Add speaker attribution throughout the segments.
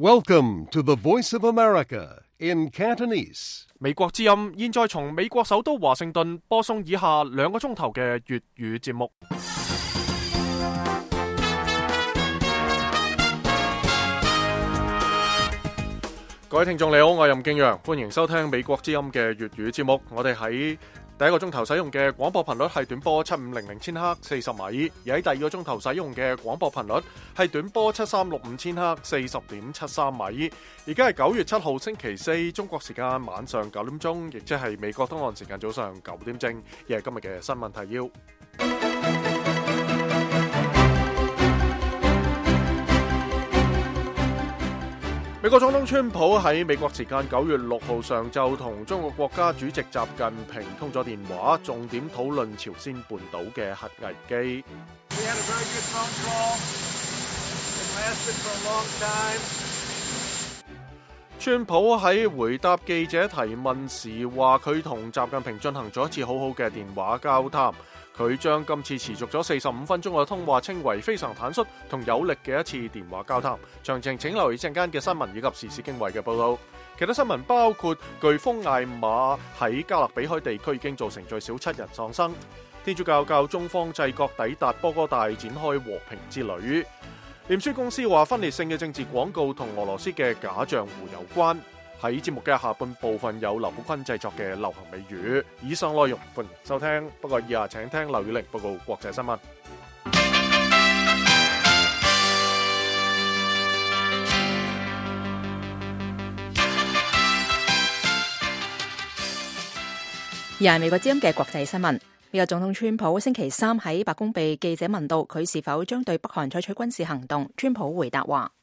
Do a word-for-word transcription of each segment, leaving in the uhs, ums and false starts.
Speaker 1: Welcome to the Voice of America in Cantonese.
Speaker 2: 美國之音現在從美國首都華盛頓播送以下兩個鐘頭嘅粵語節目。各位聽眾你好，我係任敬陽，歡迎收聽美國之音嘅粵語節目。我哋喺第一個鐘頭使用嘅廣播頻率係短波七五零零千赫四十米，而喺第二個鐘頭使用嘅廣播頻率係短波七三六五千赫四十點七三米。而家係九月七號星期四，中國時間晚上九點鐘，亦即係美國東岸時間早上九點正，亦係今日嘅新聞提要。美國總統川普喺美國時間九月六號上晝同中國國家主席習近平通咗電話，重點討論朝鮮半島嘅核危機。川普喺回答記者提問時話，佢同習近平進行咗一次好好嘅電話交談。佢將今次持續咗四十五分鐘嘅通話稱為非常坦率同有力嘅一次電話交談。詳情請留意陣間嘅新聞以及時事經緯嘅報道。其他新聞包括颶風艾瑪喺加勒比海地區已經造成最少七人喪生。天主教教宗方濟各抵達波哥大展開和平之旅。臉書公司話分裂性嘅政治廣告同俄羅斯嘅假賬戶有關。喺節目嘅下半部分有劉寶坤製作嘅流行美語。以上內容歡迎收聽，不過以下請聽劉宇玲報告國際新聞。
Speaker 3: 而係美國之音嘅國際新聞。美國總統川普星期三喺白宮被記者問到佢是否將對北韓採取軍事行動，川普回答話：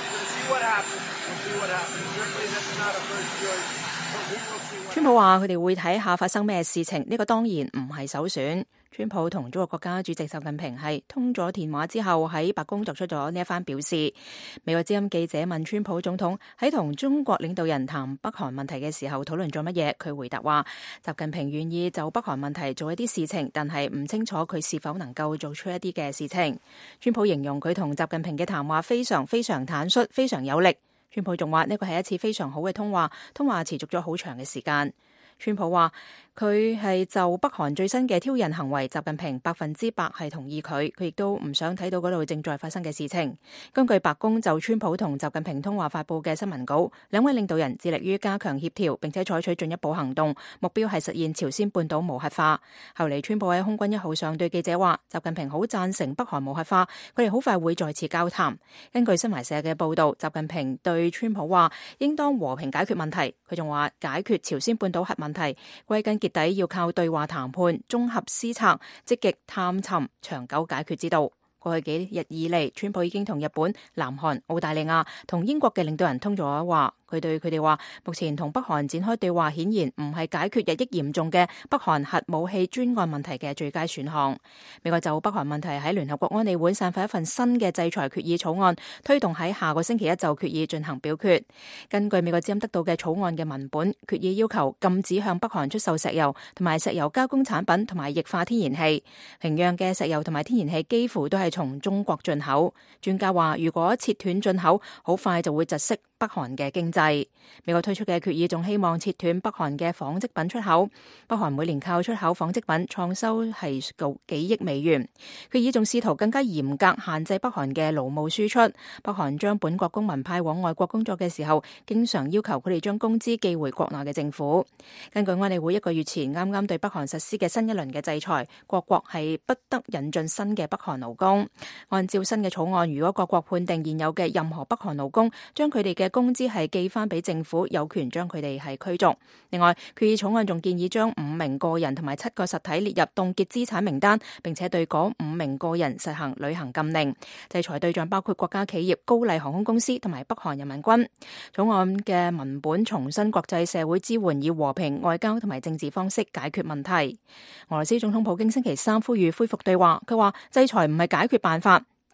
Speaker 3: 川普話佢哋會睇下發生咩事情，呢、這個當然唔係首選。川普同中國國家主席習近平係通咗電話之後喺白宮作出咗呢一番表示。美國之音記者問川普總統喺同中國領導人談北韓問題嘅時候討論咗乜嘢，佢回答話習近平願意就北韓問題做一啲事情，但係唔清楚佢是否能夠做出一啲嘅事情。川普形容佢同習近平嘅談話非常非常坦率，非常有力。川普仲話呢個係一次非常好嘅通話，通話持續咗好長嘅時間。川普話佢係就北韓最新嘅挑釁行為，習近平百分之百係同意佢，佢亦都唔想睇到嗰度正在發生嘅事情。根據白宮就川普同習近平通話發佈嘅新聞稿，兩位領導人致力於加強協調，並且採取進一步行動，目標係實現朝鮮半島無核化。後嚟川普喺空軍一號上對記者話，習近平好贊成北韓無核化，佢哋好快會再次交談。根據新華社嘅報道，習近平對川普話應當和平解決問題，佢仲話解決朝鮮半島核問題歸根結底要靠對話談判、綜合施策、積極探尋長久解決之道。過去幾日以嚟，川普已經同日本、南韓、澳大利亞同英國嘅領導人通咗話。佢對佢哋話，目前同北韓展開對話顯然唔係解決日益嚴重嘅北韓核武器專案問題嘅最佳選項。美國就北韓問題喺聯合國安理會散發一份新嘅制裁決議草案，推動喺下個星期一就決議進行表決。根據美國之音得到嘅草案嘅文本，決議要求禁止向北韓出售石油同埋石油加工產品同埋液化天然氣。平壤嘅石油同埋天然氣幾乎都係從中國進口。專家話，如果切斷進口，好快就會窒息北韓嘅經濟。美國推出嘅決議仲希望切斷北韓嘅紡織品出口。北韓每年靠出口紡織品創收係高幾億美元。決議仲試圖更加嚴格限制北韓嘅勞務輸出。北韓將本國公民派往外國工作嘅時候，經常要求佢哋將工資寄回國內嘅政府。根據安理會一個月前啱啱對北韓實施嘅新一輪嘅制裁，各國係不得引進新嘅北韓勞工。按照新嘅草案，如果各國判定現有嘅任何北韓勞工將佢哋嘅工資係寄翻俾政府，有權將佢哋係驅逐。另外，決議草案仲建議將五名個人同埋七個實體列入凍結資產名單，並且對嗰五名個人實行旅行禁令。制裁對象包括國家企業、高麗航空公司同埋北韓人民軍。草案嘅文本重申國際社會支援以和平、外交同埋政治方式解決問題。俄羅斯總統普京星期三呼籲恢復對話，佢話制裁唔係解決辦法。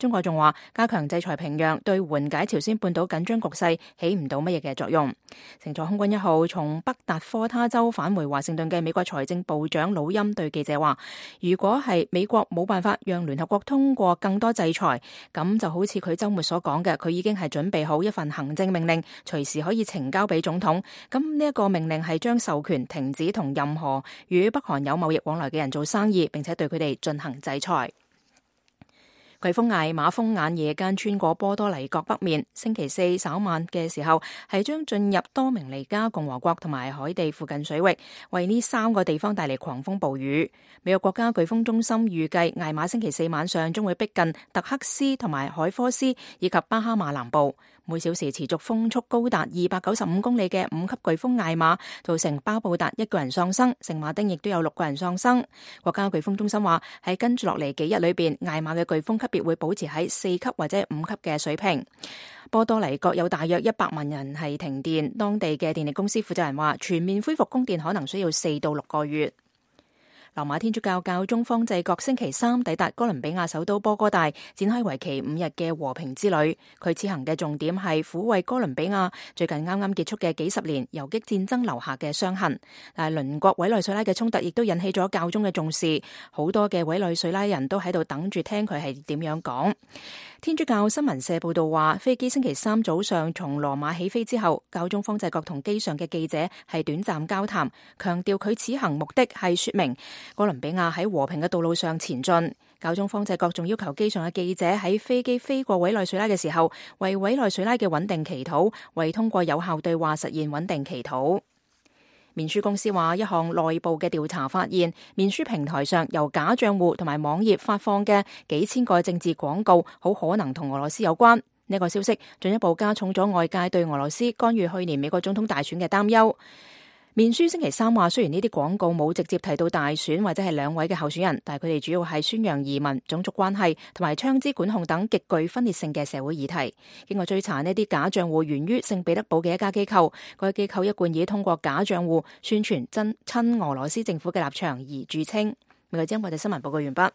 Speaker 3: 中國仲話加強制裁平壤對緩解朝鮮半島緊張局勢起唔到乜嘢嘅作用。乘坐空軍一號從北達科他州返回華盛頓嘅美國財政部長魯欽對記者話，如果係美國冇辦法讓聯合國通過更多制裁，咁就好似佢週末所講嘅，佢已經係準備好一份行政命令，隨時可以呈交俾總統。咁呢一個命令係將授權停止同任何與北韓有貿易往來嘅人做生意，並且對佢哋進行制裁。颶風艾瑪風眼夜間穿過波多黎各北面，星期四稍晚嘅時候係將進入多明尼加共和國同埋海地附近水域，為呢三個地方帶嚟狂風暴雨。美國國家颶風中心預計艾瑪星期四晚上將會逼近特克斯同埋海科斯以及巴哈馬南部，每小時持續風速高達二百九十五公里嘅五級颶風艾瑪造成巴布達一個人喪生，聖馬丁亦都有六個人喪生。國家颶風中心話喺跟住落嚟幾日裏邊，艾瑪嘅颶風級別會保持喺四級或者五級嘅水平。波多黎各有大約一百萬人係停電，當地嘅電力公司負責人話，全面恢復供電可能需要四到六個月。羅馬天主教教宗方濟各星期三抵達哥倫比亞首都波哥大，展開為期五日嘅和平之旅。佢此行嘅重點係撫慰哥倫比亞最近啱啱結束嘅幾十年游擊戰爭留下嘅傷痕。但係鄰國委內瑞拉嘅衝突亦都引起咗教宗嘅重視，好多嘅委內瑞拉人都喺度等住聽佢係點樣講。天主教新聞社報道話，飛機星期三早上從羅馬起飛之後，教宗方濟各同機上嘅記者係短暫交談，強調佢此行目的係說明哥倫比亞喺和平嘅道路上前進。教宗方濟各仲要求機上嘅記者喺飛機飛過委內瑞拉嘅時候，為委內瑞拉嘅穩定祈禱，為通過有效對話實現穩定祈禱。面書公司話，一項內部嘅調查發現，面書平台上由假賬戶同埋網頁發放嘅幾千個政治廣告，好可能同俄羅斯有關。呢個消息進一步加重咗外界對俄羅斯干預去年美國總統大選嘅擔憂。面書星期三話，雖然呢啲廣告冇直接提到大選或者係兩位嘅候選人，但係佢哋主要係宣揚移民、種族關係同埋槍支管控等極具分裂性嘅社會議題。經過追查，呢啲假賬戶源於聖彼得堡嘅一家機構，該機構一貫以通過假賬戶宣傳真親俄羅斯政府嘅立場而著稱。美國之音，我哋新聞報告完畢。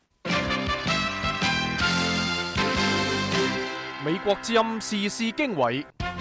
Speaker 2: 美國之音時事經緯。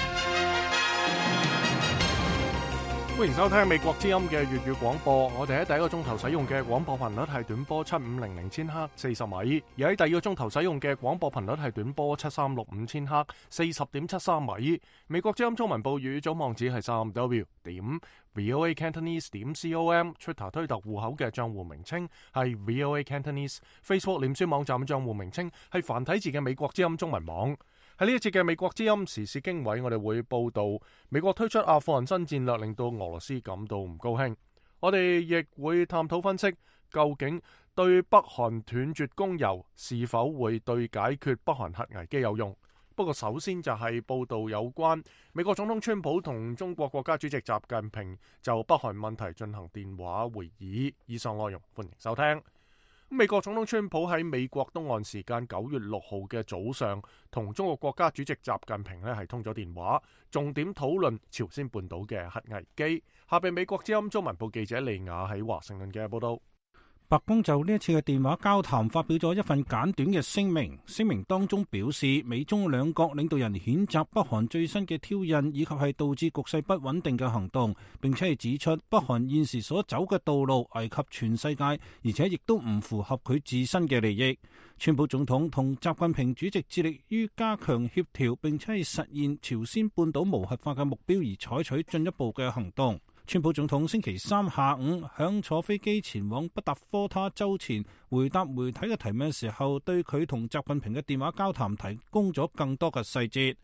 Speaker 2: 歡迎收聽美國之音嘅粵語廣播。我哋喺第一個鐘頭使用嘅廣播頻率係短波七五零零千赫四十米，而喺第二個鐘頭使用嘅廣播頻率係短波七三六五千赫四十點七三米。美國之音中文報語總網址係三 w 點 voa cantonese 點 com，Twitter 推特戶口嘅賬戶名稱係 voa cantonese，Facebook 臉書網站賬戶名稱係繁體字嘅美國之音中文網。喺呢一節嘅美國之音時事經緯，我哋會報道美國推出阿富汗新戰略，令到俄羅斯感到唔高興。我哋亦會探討分析，究竟對北韓斷絕供油是否會對解決北韓核危機有用。不過首先就係報道有關美國總統川普同中國國家主席習近平就北韓問題進行電話會議。以上內容歡迎收聽。美國總統川普喺美國東岸時間九月六號嘅早上，同中國國家主席習近平呢係通咗電話，重點討論朝鮮半島嘅核危機。下邊美國之音中文部記者利亞喺華盛頓嘅報道。
Speaker 4: 白宮就呢一次嘅電話交談發表咗一份簡短嘅聲明，聲明當中表示，美中兩國領導人譴責北韓最新嘅挑釁以及係導致局勢不穩定嘅行動，並且係指出北韓現時所走嘅道路危及全世界，而且亦都唔符合佢自身嘅利益。川普總統同習近平主席致力於加強協調，並且係實現朝鮮半島無核化嘅目標而採取進一步嘅行動。川普總統星期三下午響坐飛機前往北達科他州前，回答媒體嘅提問嘅時候，對佢同習近平嘅電話交談提供咗更多嘅細節。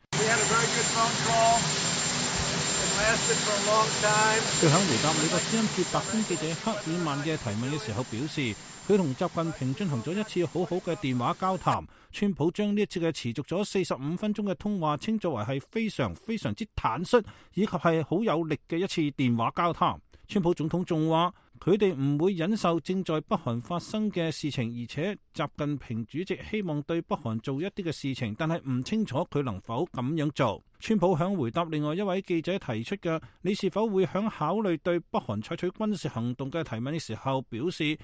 Speaker 4: 佢響回答美國之音駐白宮記者克爾曼嘅提問嘅時候表示，佢同習近平進行咗一次好好嘅電話交談。川普將呢一次嘅持續咗四十五分鐘嘅通話稱作為係非常非常之坦率以及係好有力嘅一次電話交談。川普總統仲話佢哋唔會忍受正在北韓發生嘅事情，而且習近平主席希望對北韓做一啲嘅事情，但係唔清楚佢能否咁樣做。川普響回答另外一位記者提出嘅你是否會響考慮對北韓採取軍事行動嘅提問嘅時候表示，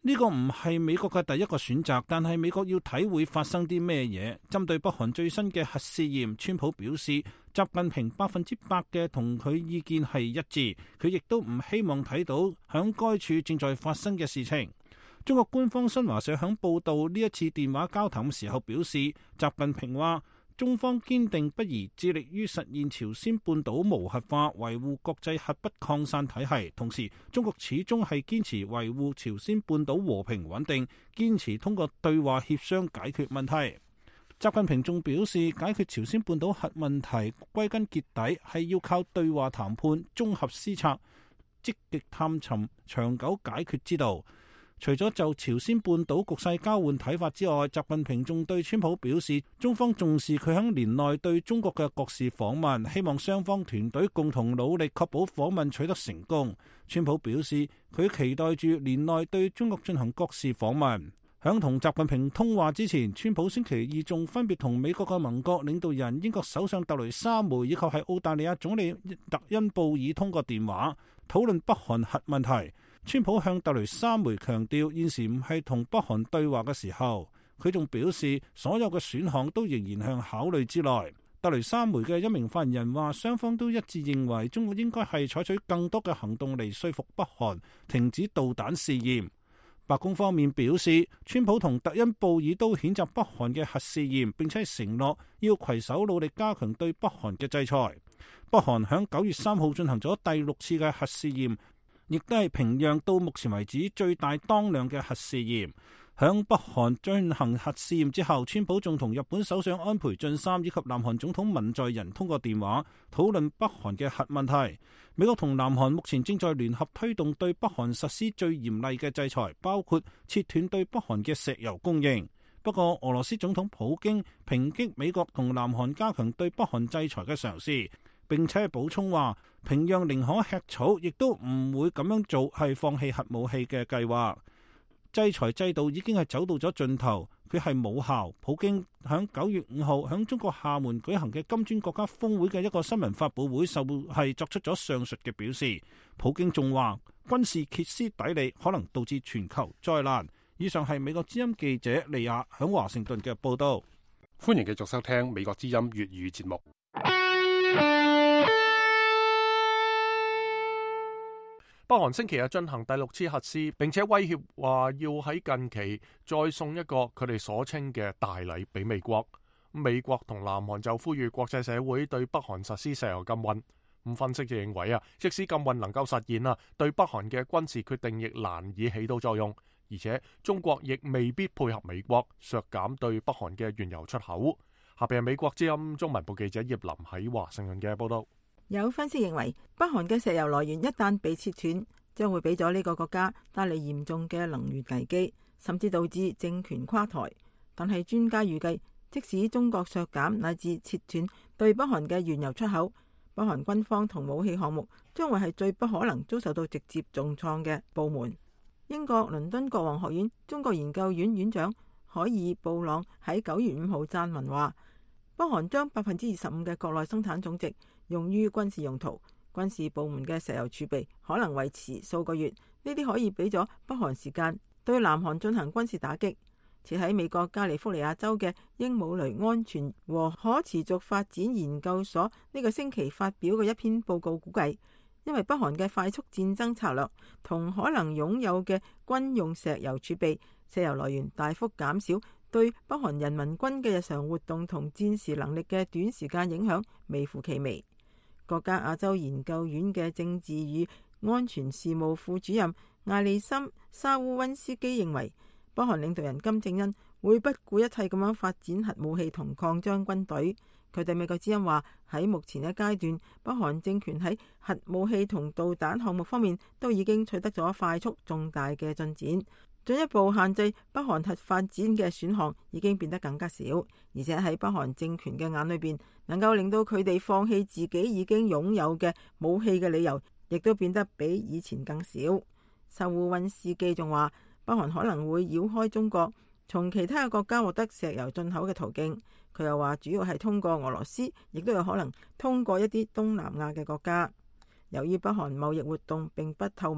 Speaker 4: 呢個唔係美國嘅第一個選擇，但係美國要睇會發生啲咩嘢。針對北韓最新嘅核試驗，川普表示，習近平百分之百嘅同佢意見係一致，佢亦都唔希望睇到響該處正在發生嘅事情。中國官方新華社響報道呢一次電話交談嘅時候表示，習近平話，中方堅定不移致力於實現朝鮮半島無核化，維護國際核不擴散體系。同時，中國始終係堅持維護朝鮮半島和平穩定，堅持通過對話協商解決問題。習近平仲表示，解決朝鮮半島核問題歸根結底係要靠對話談判、綜合施策、積極探尋長久解決之道。除咗就朝鮮半島局勢交換睇法之外，習近平仲對川普表示，中方重視佢喺年內對中國嘅國事訪問，希望雙方團隊共同努力確保訪問取得成功。川普表示，佢期待住年內對中國進行國事訪問。響同習近平通話之前，川普星期二仲分別同美國嘅盟國領導人、英國首相特雷莎梅以及係澳大利亞總理特恩布爾通過電話，討論北韓核問題。川普向特雷莎梅強調，現時唔係同北韓對話嘅時候。佢仲表示，所有嘅選項都仍然向考慮之內。特雷莎梅嘅一名發言人話，雙方都一致認為中國應該係採取更多嘅行動嚟說服北韓停止導彈試驗。白宮方面表示，川普同特恩布爾都譴責北韓嘅核試驗，並且承諾要攜手努力加強對北韓嘅制裁。北韓響九月三號進行咗第六次嘅核試驗，亦都係平壤到目前為止最大當量嘅核試驗。響北韓進行核試驗之後，川普仲同日本首相安倍晉三以及南韓總統文在寅通過電話討論北韓嘅核問題。美國同南韓目前正在聯合推動對北韓實施最嚴厲嘅制裁，包括切斷對北韓嘅石油供應。不過，俄羅斯總統普京抨擊美國同南韓加強對北韓制裁嘅嘗試，並且補充話，平壤寧可吃草，亦都唔會咁樣做，係放棄核武器嘅計劃。制裁制度已經係走到咗盡頭，佢係冇效。普京響九月五號響中國廈門舉行嘅金磚國家峰會嘅一個新聞發佈會，受係作出咗上述嘅表示。普京仲話，軍事歇斯底里可能導致全球災難。以上係美國之音記者利亞響華盛頓嘅報道。
Speaker 5: 歡迎繼續收聽美國之音粵語節目。
Speaker 2: 北韓星期日進行第六次核試，並且威脅話要喺近期再送一個佢哋所稱嘅大禮俾美國。美國同南韓就呼籲國際社會對北韓實施石油禁運。咁分析就認為啊，即使禁運能夠實現啊，對北韓嘅軍事決定亦難以起到作用，而且中國亦未必配合美國削減對北韓嘅原油出口。下邊係美國之音中文部記者葉林喺華盛頓嘅報道。
Speaker 6: 有分析認為，北韓嘅石油來源一旦被切斷，將會俾咗呢個國家帶嚟嚴重嘅能源危機，甚至導致政權垮台。但係專家預計，即使中國削減乃至切斷對北韓嘅原油出口，北韓軍方同武器項目將會係最不可能遭受到直接重創嘅部門。英國倫敦國王學院中國研究院院長海爾布朗喺九月五號撰文話，北韓將百分之二十五嘅國內生產總值用於軍事用途，軍事部門嘅石油儲備可能維持數個月。呢啲可以俾咗北韓時間對南韓進行軍事打擊。設喺美國加利福尼亞州嘅英姆雷安全和可持續發展研究所呢個星期發表嘅一篇報告估計，因為北韓嘅快速戰爭策略同可能擁有嘅軍用石油儲備，石油來源大幅減少，對北韓人民軍嘅日常活動同戰時能力嘅短時間影響微乎其微。國家亞洲研究院嘅政治與安全事務副主任艾利森沙烏溫斯基認為，北韓領導人金正恩會不顧一切咁樣發展核武器同擴張軍隊。佢對美國之音話，喺目前嘅階段，北韓政權喺核武器同導彈項目方面都已經取得咗快速重大嘅進展，進一步限制北韓核發展嘅選項已經變得更加少，而且喺北韓政權嘅眼裏邊，能夠令到佢哋放棄自己已經擁有嘅武器嘅理由，亦都變得比以前更少。沙烏溫斯基仲話，北韓可能會繞開中國，從其他嘅國家獲得石油進口嘅途徑。佢又話，主要係通過俄羅斯，亦都有可能通過一啲東南亞嘅國家。由於北韓貿易活動並不透明，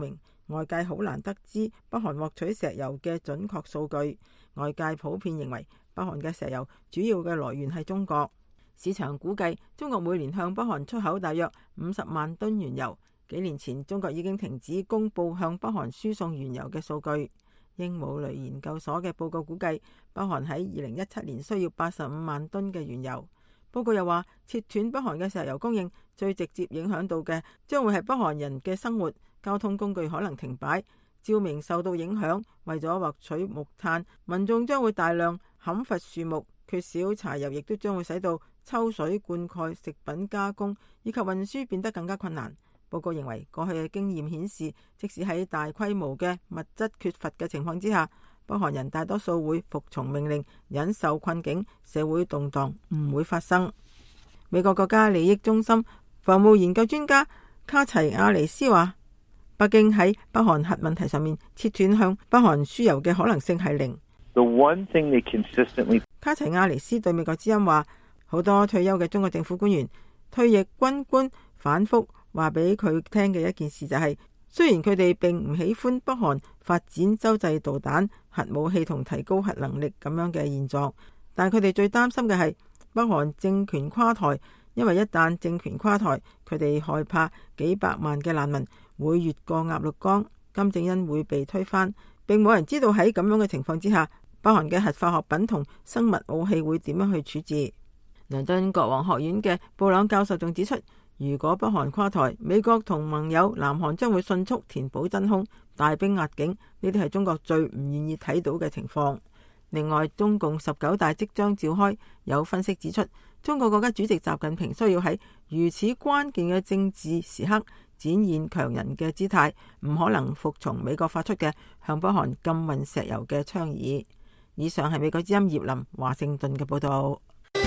Speaker 6: 外界好難得知北韓獲取石油嘅準確數據。外界普遍認為北韓嘅石油主要嘅來源係中國。市場估計中國每年向北韓出口大約五十萬噸原油。幾年前中國已經停止公布向北韓輸送原油嘅數據。英姆雷研究所嘅報告估計，北韓喺二零一七年需要八十五萬噸嘅原油。報告又話，切斷北韓嘅石油供應，最直接影響到嘅將會係北韓人嘅生活，交通工具可能停擺，照明受到影響。為咗獲取木炭，民眾將會大量砍伐樹木，缺少柴油亦都將會使到抽水、灌溉、食品加工以及運輸變得更加困難。報告認為，過去嘅經驗顯示，即使喺大規模嘅物質缺乏嘅情況之下，北韓人大多數會服從命令，忍受困境，社會動盪唔會發生。美國國家利益中心防務研究專家卡齊亞尼斯話，北京喺北韓核問題上面切斷向北韓輸油嘅可能性係零。
Speaker 7: The one thing they consistently...
Speaker 6: 卡齊亞尼斯對美國之音話，好多退休嘅中國政府官員、退役軍官反覆話俾佢聽嘅一件事就係、是，雖然佢哋並唔喜歡北韓發展洲際導彈、核武器同提高核能力咁樣嘅現狀，但佢哋最擔心嘅係北韓政權垮台，因為一旦政權垮台，佢哋害怕幾百萬嘅難民會越過鴨綠江，金正恩會被推翻，並冇人知道喺咁樣嘅情況之下，北韓嘅核化學品同生物武器會點樣去處置。倫敦國王學院嘅布朗教授仲指出，如果北韓垮台，美國同盟友南韓將會迅速填補真空，大兵壓境，呢啲係中國最唔願意睇到嘅情況。另外，中共十九大即將召開，有分析指出，中國國家主席習近平需要喺如此關鍵嘅政治時刻展現強人嘅姿態，唔可能服從美國發出嘅向北韓禁運石油嘅倡議。以上係美國之音葉林華盛頓嘅報道。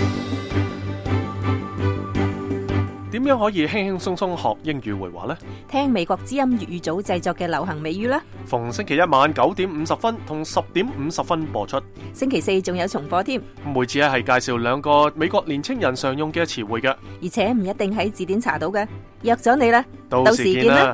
Speaker 2: 點樣可以輕輕鬆鬆學英語會話呢？
Speaker 3: 聽美國之音粵語組製作嘅流行美語啦。
Speaker 2: 逢星期一晚九點五十分同十點五十分播出。
Speaker 3: 星期四仲有重播添。
Speaker 2: 每次咧係介紹兩個美國年青人常用嘅詞彙嘅，
Speaker 3: 而且唔一定喺字典查到嘅。約咗你啦，
Speaker 2: 到時見啦。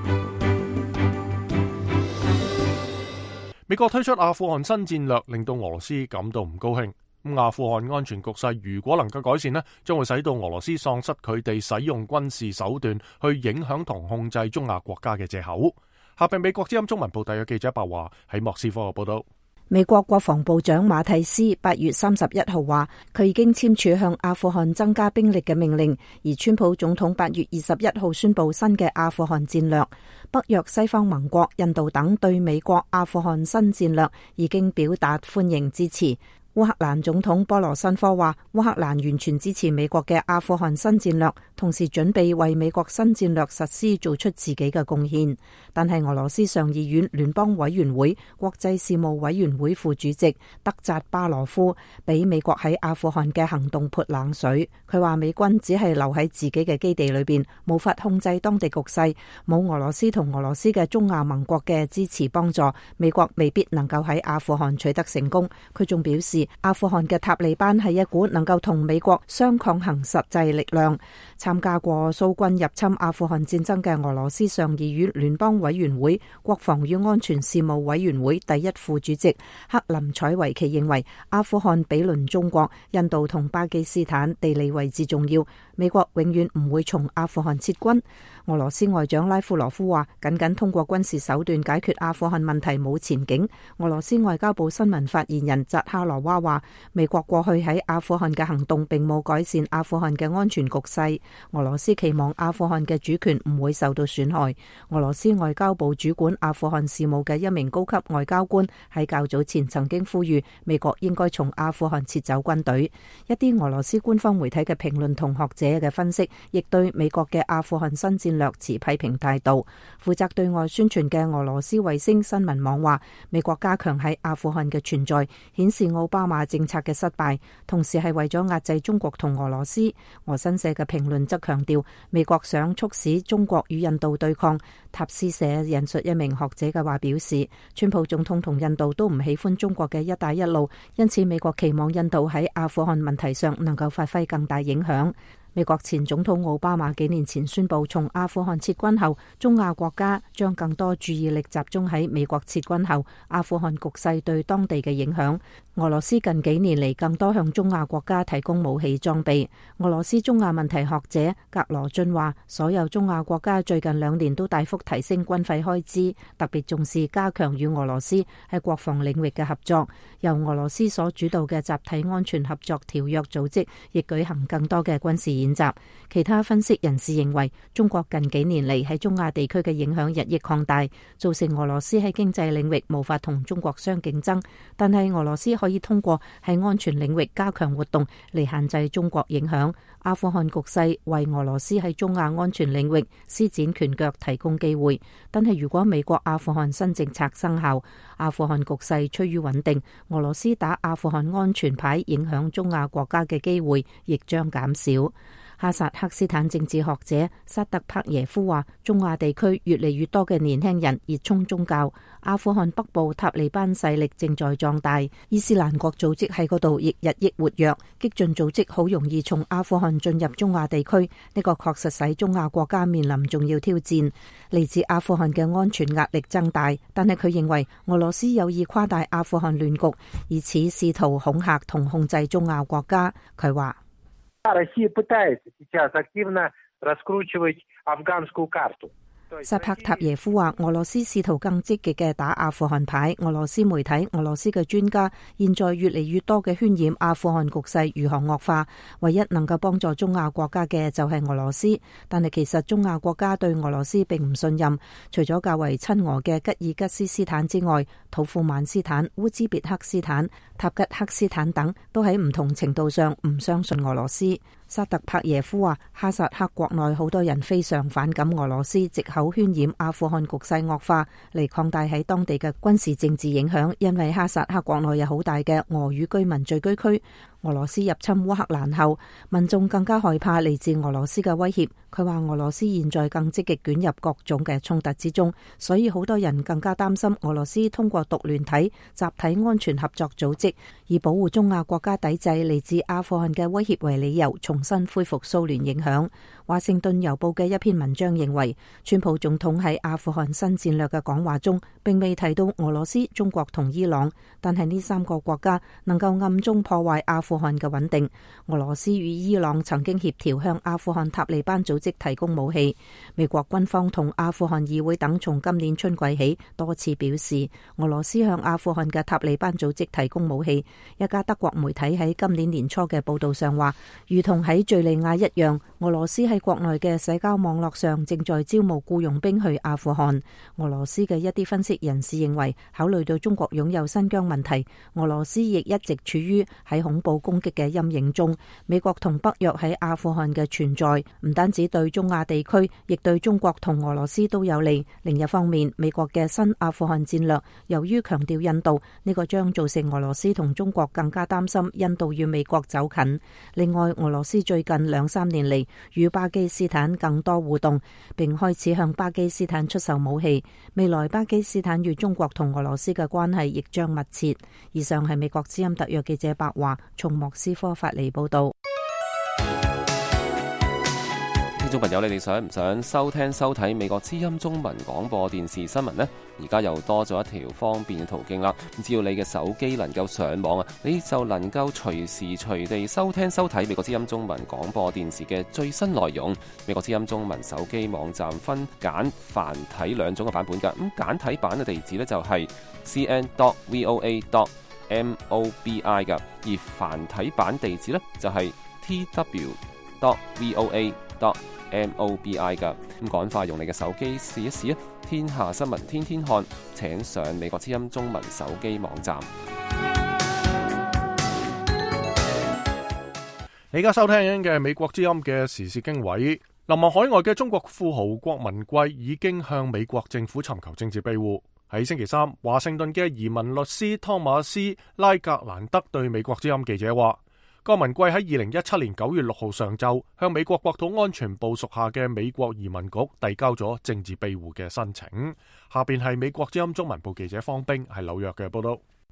Speaker 2: 美國推出阿富汗新戰略，令到俄羅斯感到唔高興。咁阿富汗安全局勢如果能夠改善呢，將會使到俄羅斯喪失佢哋使用軍事手段去影響同控制中亞國家嘅借口。下邊美國之音中文部特約記者白華喺莫斯科嘅報道。
Speaker 8: 美國國防部長馬蒂斯八月三十一號話，佢已經簽署向阿富汗增加兵力嘅命令，而川普總統八月二十一號宣布新嘅阿富汗戰略。北約、西方盟國、印度等對美國阿富汗新戰略已經表達歡迎支持。烏克蘭總統波羅申科話，烏克蘭完全支持美國嘅阿富汗新戰略，同時準備為美國新戰略實施做出自己嘅貢獻。但係俄羅斯上議院聯邦委員會國際事務委員會副主席德扎巴羅夫俾美國喺阿富汗嘅行動潑冷水。佢話美軍只係留喺自己嘅基地裏邊，無法控制當地局勢，冇俄羅斯同俄羅斯嘅中亞盟國嘅支持幫助，美國未必能夠喺阿富汗取得成功。佢仲表示，阿富汗嘅塔利班係一股能夠同美國相抗衡實際力量。參加過蘇軍入侵阿富汗戰爭嘅俄羅斯上議院聯邦委員會國防與安全事務委員會第一副主席克林采維奇認為，阿富汗比鄰中國、印度同巴基斯坦，地理位置重要，美國永遠唔會從阿富汗撤軍。俄羅斯外長拉夫羅夫話，僅僅通過軍事手段解決阿富汗問題冇前景。俄羅斯外交部新聞發言人扎哈羅娃話，美國過去喺阿富汗嘅行動並冇改善阿富汗嘅安全局勢。俄羅斯期望阿富汗嘅主權唔會受到損害。俄羅斯外交部主管阿富汗事務嘅一名高級外交官喺較早前曾經呼籲美國應該從阿富汗撤走軍隊。一啲俄羅斯官方媒體嘅評論同學者嘅分析，亦對美國嘅阿富汗新戰略持批評態度。負責對外宣傳嘅俄羅斯衛星新聞網話，美國加強喺阿富汗嘅存在，顯示奧巴馬政策嘅失敗，同時係為咗壓制中國同俄羅斯。俄新社嘅評論則強調，美國想促使中國與印度對抗。塔斯社引述一名學者嘅話表示，川普總統同印度都唔喜歡中國嘅一帶一路，因此美國期望印度喺阿富汗問題上能夠發揮更大影響。 美國前總統奧巴馬幾年前宣布，從阿富汗撤軍後，中亞國家將更多注意力集中喺美國撤軍後阿富汗局勢對當地嘅影響。俄羅斯近幾年嚟更多向中亞國家提供武器裝備。俄羅斯中亞問題學者格羅津話，所有中亞國家最近兩年都大幅提升軍費開支，特別重視加強與俄羅斯喺國防領域嘅合作。由俄羅斯所主導嘅集體安全合作條約組織亦舉行更多嘅軍事演習。其他分析人士認為，中國近幾年嚟喺中亞地區嘅影響日益擴大，造成俄羅斯喺經濟領域無法同中國相競爭。但係俄羅斯可以通過喺安全領域加強活動嚟限制中國影響。阿富汗局勢為俄羅斯喺中亞安全領域施展拳腳提供機會，但係如果美國阿富汗新政策生效，阿富汗局勢趨於穩定，俄羅斯打阿富汗安全牌影響中亞國家嘅機會亦將減少。哈薩克斯坦政治學者薩特帕耶夫話，中亞地區越嚟越多嘅年輕人熱衷宗教，阿富汗北部塔利班勢力正在壯大，伊斯蘭國組織喺嗰度亦日益活躍，激進組織好容易從阿富汗進入中亞地區，呢個確實使中亞國家面臨重要挑戰。嚟自阿富汗嘅安全壓力增大，但係佢認為俄羅斯有意誇大阿富汗亂局，以此試圖恐嚇同控制中亞國家。佢話薩帕塔耶夫話，俄羅斯試圖更積極嘅打阿富汗牌。俄羅斯媒體、俄羅斯嘅專家現在越嚟越多嘅渲染阿富汗局勢如何惡化，唯一能夠幫助中亞國家嘅就係俄羅斯。但係其實中亞國家對俄羅斯並唔信任，除咗較為親俄嘅吉爾吉斯斯坦之外，土庫曼斯坦、烏茲別克斯坦、塔吉克斯坦等都喺唔同程度上唔相信俄羅斯。薩特帕耶夫話，哈薩克國內好多人非常反感俄羅斯藉口渲染阿富汗局勢惡化嚟擴大喺當地嘅軍事政治影響，因為哈薩克國內有好大嘅俄語居民聚居區。俄羅斯入侵烏克蘭後，民眾更加害怕嚟自俄羅斯嘅威脅。佢話俄羅斯現在更積極捲入各種嘅衝突之中，所以好多人更加擔心俄羅斯通過獨聯體集體安全合作組織，以保護中亞國家抵制嚟自阿富汗嘅威脅為理由，重新恢復蘇聯影響。華盛頓郵報嘅一篇文章認為，川普總統喺阿富汗新戰略嘅講話中，並未提到俄羅斯、中國同伊朗，但係呢三個國家能夠暗中破壞阿富汗嘅穩定。俄羅斯與伊朗曾經協調向阿富汗塔利班組織提供武器。美國軍方同阿富汗議會等從今年春季起多次表示，俄羅斯向阿富汗嘅塔利班組織提供武器。一家德國媒體喺今年年初嘅報道上話，如同喺敘利亞一樣，俄羅斯喺國內嘅社交網絡上正在招募僱傭兵去阿富汗。俄羅斯嘅一啲分析人士認為，考慮到中國擁有新疆問題，俄羅斯亦一直處於喺恐怖攻擊嘅陰影中。美國同北約喺阿富汗嘅存在，唔單止對中亞地區，亦對中國同俄羅斯都有利。另一方面，美國嘅新阿富汗戰略，由於強調印度，呢個將造成俄羅斯同中國更加擔心印度與美國走近。另外，俄羅斯最近兩三年嚟與巴基斯坦更多互動，並開始向巴基斯坦出售武器。未來巴基斯坦與中國同俄羅斯嘅關係亦將密切。以上係美國之音特約記者白華從莫斯科發嚟報道。
Speaker 9: 聽眾朋友，你哋想唔想收聽收睇美國之音中文廣播電視新聞呢？而家又多咗一條方便嘅途徑啦。只要你嘅手機能夠上網啊，你就能夠隨時隨地收聽收睇美國之音中文廣播電視嘅最新內容。美國之音中文手機網站分簡繁體兩種嘅版本㗎。咁簡體版嘅地址呢，就係 c n dot voa dot mobi 㗎，而繁體版地址呢，就係 t w dot voa dot mobi 噶。咁趕快用你嘅手機試一試啊！天下新聞天天看，請上美國之音中文手機網站。
Speaker 2: 你而家收聽嘅美國之音嘅時事經緯，流亡海外嘅中國富豪郭文貴已經向美國政府尋求政治庇護。喺星期三，華盛頓嘅移民律師湯馬斯拉格蘭德對美國之音記者話，郭文貴喺二零一七年九月六號上晝向美國國土安全部屬下嘅美國移民局遞交咗政治庇護嘅申請。下邊係美國之音中文部記者方冰喺紐約嘅報道。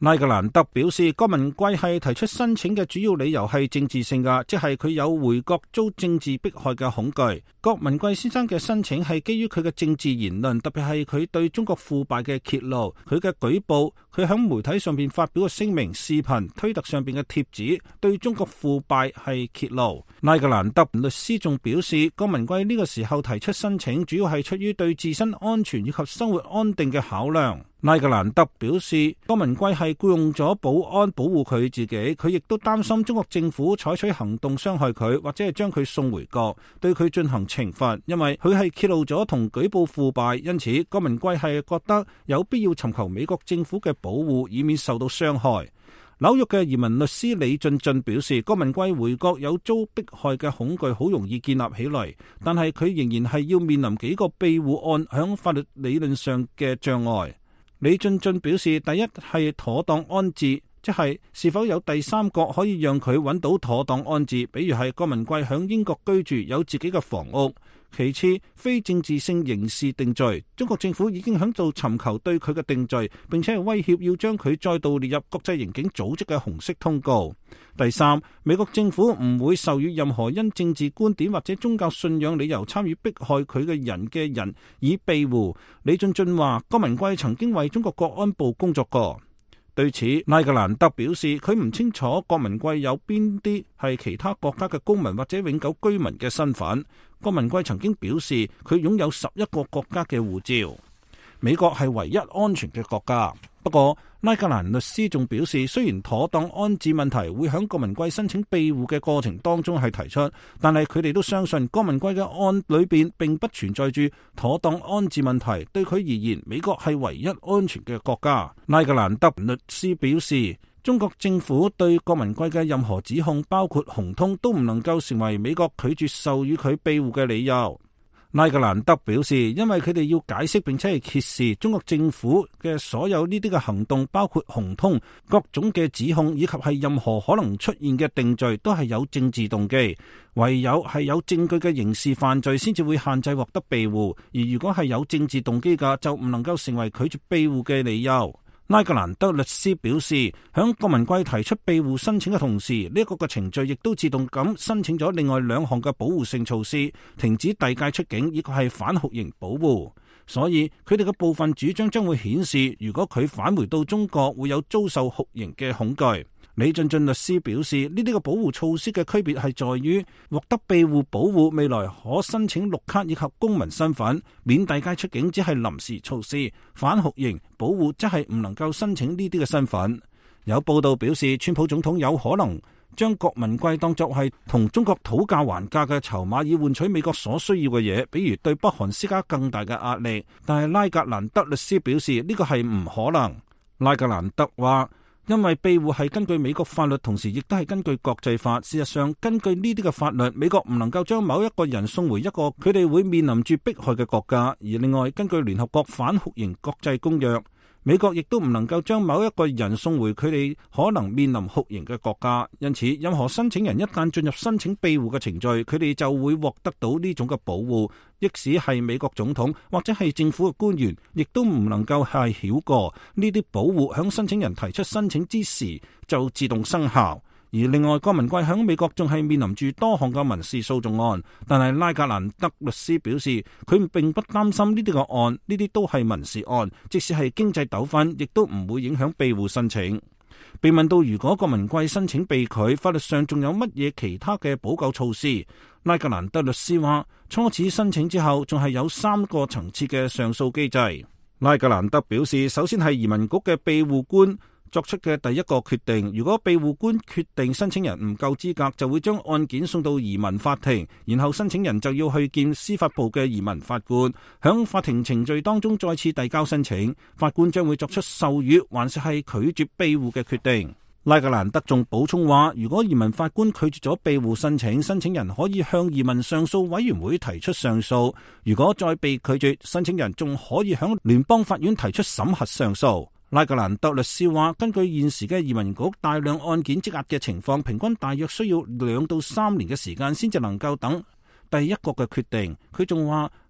Speaker 4: 拉格蘭德表示，郭文貴係提出申請嘅主要理由係政治性嘅，即係佢有回國遭政治迫害嘅恐懼。郭文貴先生嘅申請係基於佢嘅政治言論，特別係佢對中國腐敗嘅揭露，佢嘅舉報，佢喺媒體上邊發表嘅聲明、視頻、推特上邊嘅貼紙，對中國腐敗係揭露。拉格蘭德律師仲表示，郭文貴呢個時候提出申請，主要係出於對自身安全以及生活安定嘅考量。拉格蘭德表示，郭文貴係僱用咗保安保護佢自己，佢亦都擔心中國政府採取行動傷害佢，或者係將佢送回國，對佢進行懲罰，因為佢係揭露咗同舉報腐敗，因此郭文貴係覺得有必要尋求美國政府嘅保護，以免受到傷害。紐約嘅移民律師李俊俊表示，郭文貴回國有遭迫害嘅恐懼好容易建立起嚟，但係佢仍然係要面臨幾個庇護案響法律理論上嘅障礙。李俊俊表示，第一係妥當安置，即係是否有第三國可以讓佢揾到妥當安置，比如係郭文貴響英國居住，有自己嘅房屋。其次，非政治性刑事定罪，中國政府已經響度尋求對佢嘅定罪，並且係威脅要將佢再度列入國際刑警組織嘅紅色通告。第三，美國政府唔會授予任何因政治觀點或者宗教信仰理由參與迫害佢嘅人嘅人以庇護。李俊俊話，郭文貴曾經為中國國安部工作過。對此，拉格蘭德表示，佢唔清楚郭文貴有邊啲係其他國家嘅公民或者永久居民嘅身份。郭文貴曾經表示，佢擁有十一個國家嘅護照，美國係唯一安全嘅國家。不過，拉格蘭律師仲表示，雖然妥當安置問題會喺郭文貴申請庇護嘅過程當中係提出，但係佢哋都相信郭文貴嘅案裏邊並不存在住妥當安置問題。對佢而言，美國係唯一安全嘅國家。拉格蘭德律師表示，中國政府對郭文貴嘅任何指控，包括紅通，都唔能夠成為美國拒絕授予佢庇護嘅理由。拉格蘭德表示，因為佢哋要解釋並且係揭示中國政府嘅所有呢啲嘅行動，包括紅通各種嘅指控，以及係任何可能出現嘅定罪，都係有政治動機。唯有係有證據嘅刑事犯罪先至會限制獲得庇護，而如果係有政治動機嘅，就唔能夠成為拒絕庇護嘅理由。拉格蘭德律師表示，響郭文貴提出庇護申請嘅同時，呢一個嘅程序亦都自動咁申請咗另外兩項嘅保護性措施，停止遞解出境，以及係反酷刑保護。所以佢哋嘅部分主張將會顯示，如果佢返回到中國，會有遭受酷刑嘅恐懼。李俊俊律師表示，呢啲嘅保護措施嘅區別係在於，獲得庇護保護未來可申請綠卡以及公民身份，免遞解出境只係臨時措施，反酷刑保護則係唔能夠申請呢啲嘅身份。有報道表示，川普總統有可能將郭文貴當作係同中國討價還價嘅籌碼，以換取美國所需要嘅嘢，比如對北韓施加更大嘅壓力。但係拉格蘭德律師表示，呢個係唔可能。拉格蘭德話，因為庇護係根據美國法律，同時亦都係根據國際法。事實上，根據呢啲嘅法律，美國唔能夠將某一個人送回一個佢哋會面臨住迫害嘅國家。而另外，根據聯合國反酷刑國際公約，美國亦都唔能夠將某一個人送回佢哋可能面臨酷刑嘅國家。因此，任何申請人一旦進入申請庇護嘅程序，佢哋就會獲得到呢種嘅保護。即使係美國總統或者係政府嘅官員，亦都唔能夠係繞過呢啲保護，響申請人提出申請之時就自動生效。而另外，郭文貴響美國仲係面臨住多項嘅民事訴訟案，但係拉格蘭德律師表示，佢並不擔心呢啲個案，呢啲都係民事案，即使係經濟糾紛，亦都唔會影響庇護申請。被問到如果郭文貴申請被拒，法律上仲有乜嘢其他嘅補救措施？拉格蘭德律師話，初始申請之後，仲係有三個層次嘅上訴機制。拉格蘭德表示，首先係移民局嘅庇護官作出嘅第一個決定，如果庇護官決定申請人唔夠資格，就會將案件送到移民法庭，然後申請人就要去見司法部嘅移民法官，響法庭程序當中再次遞交申請，法官將會作出授予還是係拒絕庇護嘅決定。拉格蘭德仲補充話，如果移民法官拒絕咗庇護申請，申請人可以向移民上訴委員會提出上訴，如果再被拒絕，申請人仲可以向聯邦法院提出審核上訴。拉格蘭德律師話，根據現時嘅移民局大量案件積壓嘅情況，平均大約需要兩到三年嘅時間先至能夠等第一個嘅決定。佢仲話，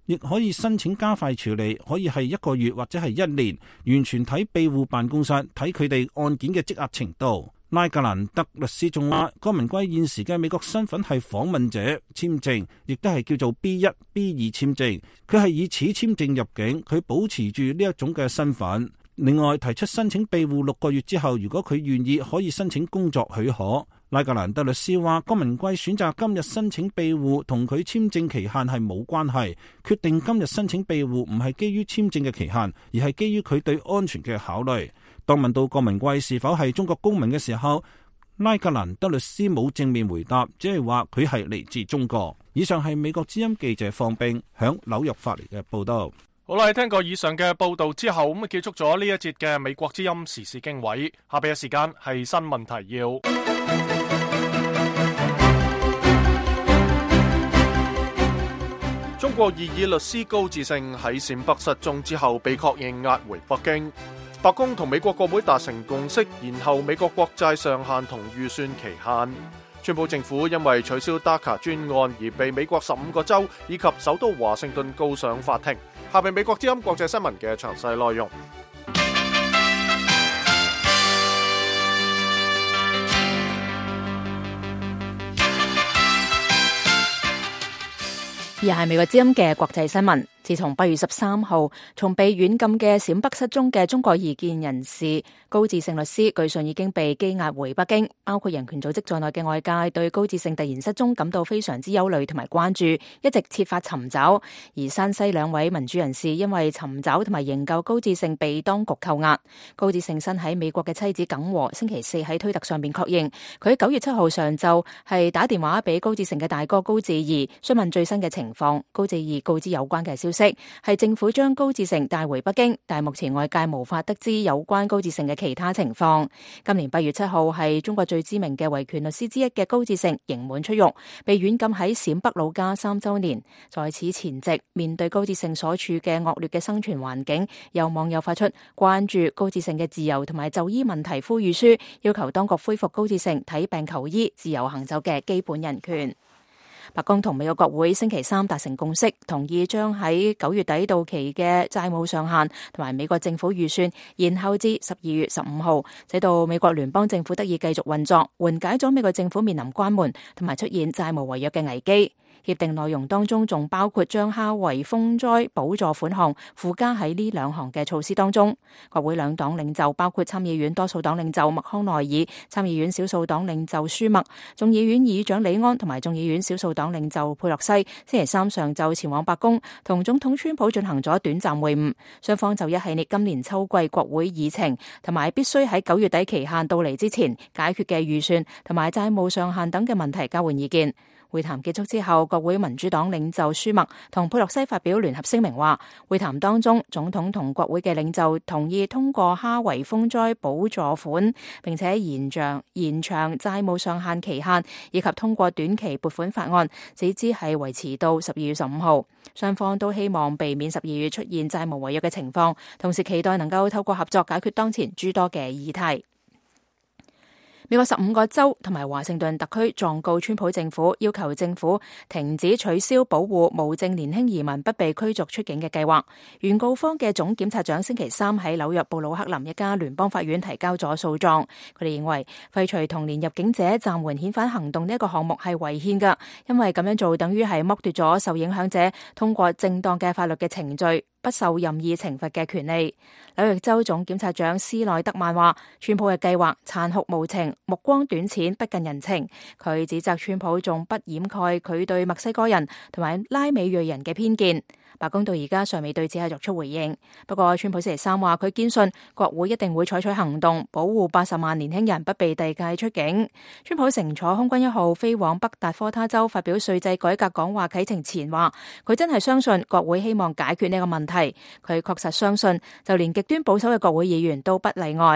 Speaker 4: 亦可以申請加快處理，可以係一個月或者係一年，完全睇庇護辦公室睇佢哋案件嘅積壓程度。拉格蘭德律師仲話，郭文貴現時嘅美國身份係訪問者簽證，亦都係叫做 B 一、B 二簽證。佢係以此簽證入境，佢保持住呢一種嘅身份。另外，提出申請庇護六個月之後，如果佢願意，可以申請工作許可。拉格蘭德律師話，郭文貴選擇今日申請庇護同佢簽證期限係冇關係，決定今日申請庇護唔係基於簽證嘅期限，而係基於佢對安全嘅考慮。當問到郭文貴是否係中國公民嘅時候，拉格蘭德律師冇正面回答，只係話佢係嚟自中國。以上係美國之音記者方冰響紐約發嚟嘅報道。
Speaker 2: 好啦，聽過以上嘅報道之後，咁結束咗呢一節嘅美國之音時事經緯。下邊嘅時間係新聞提要。中國異議律師高志勝喺陝北失蹤之後被確認押回北京。白宮同美國國會達成共識，延後美國國債上限同預算期限。川普政府因為取消 D A C A 專案而被美國十五個州以及首都華盛頓告上法庭。下邊美國之音國際新聞嘅詳細內容。
Speaker 3: 而係美國之音嘅國際新聞。自從八月十三號從被軟禁嘅陝北失蹤嘅中國異見人士高志勝律師，據信已經被羈押回北京。包括人權組織在內嘅外界對高志勝突然失蹤感到非常之憂慮同埋關注，一直設法尋找。而山西兩位民主人士因為尋找同埋營救高志勝被當局扣押。高志勝身喺美國嘅妻子耿和星期四喺推特上面確認，佢喺九月七號上晝係打電話俾高志勝嘅大哥高志儀詢問最新嘅情況。高志儀告知有關嘅消息係政府將高志勝帶回北京，但係目前外界無法得知有關高志勝嘅其他情況。今年八月七號係中國最知名嘅維權律師之一嘅高志勝刑滿出獄，被軟禁喺陝北老家三週年。在此前夕，面對高志勝所處嘅惡劣嘅生存環境，有網友發出關注高志勝嘅自由同埋就醫問題呼籲書，要求當局恢復高志勝睇病求醫、自由行走嘅基本人權。白宮同美國國會星期三達成共識，同意將喺九月底到期嘅債務上限同埋美國政府預算延後至十二月十五號，使到美國聯邦政府得以繼續運作，緩解咗美國政府面臨關門同埋出現債務違約嘅危機。協定內容當中仲包括將哈維風災補助款項附加喺呢兩項嘅措施當中。國會兩黨領袖包括參議院多數黨領袖麥康奈爾、參議院少數黨領袖舒默、眾議院議長李安同埋眾議院少數黨領袖佩洛西，星期三上晝前往白宮同總統川普進行咗短暫會晤，雙方就一系列今年秋季國會議程同埋必須喺九月底期限到嚟之前解決嘅預算同埋債務上限等嘅問題交換意見。會談結束之後，國會民主黨領袖舒默同佩洛西發表聯合聲明話，會談當中總統同國會嘅領袖同意通過哈維風災補助款，並且延長延長債務上限期限，以及通過短期撥款法案，只知係維持到十二月十五號。雙方都希望避免十二月出現債務違約嘅情況，同時期待能夠透過合作解決當前諸多嘅議題。美國十五個州同埋華盛頓特區狀告川普政府，要求政府停止取消保護無證年輕移民不被驅逐出境嘅計劃。原告方嘅總檢察長星期三喺紐約布魯克林一家聯邦法院提交咗訴狀，佢哋認為廢除同年入境者暫緩遣返行動呢一個項目係違憲㗎，因為咁樣做等於係剝奪咗受影響者通過正當嘅法律嘅程序，不受任意懲罰嘅權利。紐約州總檢察長斯內德曼話，川普嘅計劃殘酷無情、目光短淺、不近人情。佢指責川普仲不掩蓋佢對墨西哥人同埋拉美裔人嘅偏見。白宮到而家尚未對此係作出回應。不過，川普星期三話佢堅信國會一定會採取行動，保護八十萬年輕人不被遞解出境。川普乘坐空軍一號飛往北達科他州發表稅制改革講話啟程前話，佢真係相信國會希望解決呢個問題。佢確實相信，就連極端保守嘅國會議員都不例外。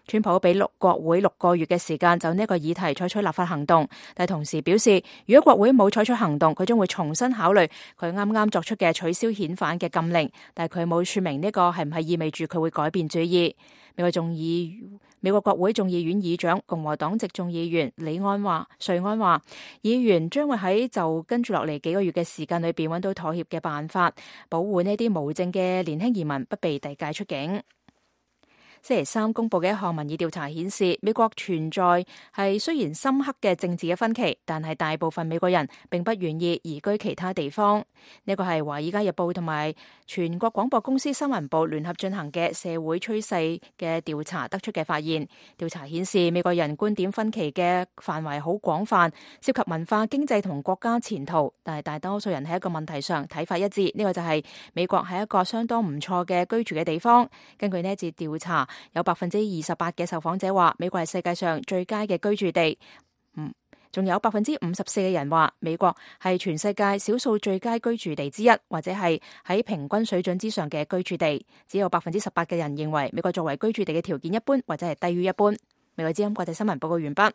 Speaker 3: 川普俾六國會六個月嘅時間就呢個議題採取立法行動，但同時表示，如果國會冇採取行動，佢將會重新考慮佢啱啱作出嘅取消遣返嘅禁令。但係佢冇說明呢個係唔係意味住佢會改變主意。美國眾議美國國會眾議院議長共和黨籍眾議員李安話瑞安話，議員將會喺就跟住落嚟幾個月嘅時間裏邊揾到妥協嘅辦法，保護呢啲無證嘅年輕移民不被遞解出境。星期三公布嘅一項民意調查顯示，美國存在係雖然深刻嘅政治嘅分歧，但係大部分美國人並不願意移居其他地方。呢個係《華爾街日報》同埋全國廣播公司新聞部聯合進行嘅社會趨勢嘅調查得出嘅發現。調查顯示，美國人觀點分歧嘅範圍好廣泛，涉及文化、經濟同國家前途，但係大多數人喺一個問題上睇法一致，呢個就係美國係一個相當唔錯嘅居住嘅地方。根據呢一次調查，有百分之二十八嘅受訪者話美國係世界上最佳嘅居住地，嗯，仲有百分之五十四嘅人話美國係全世界少數最佳居住地之一，或者係喺平均水準之上嘅居住地。只有百分之十八嘅人認為美國作為居住地嘅條件一般，或者係低於一般。美國之音國際新聞報告完畢。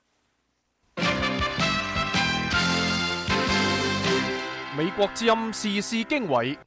Speaker 2: 美國之音時事經緯。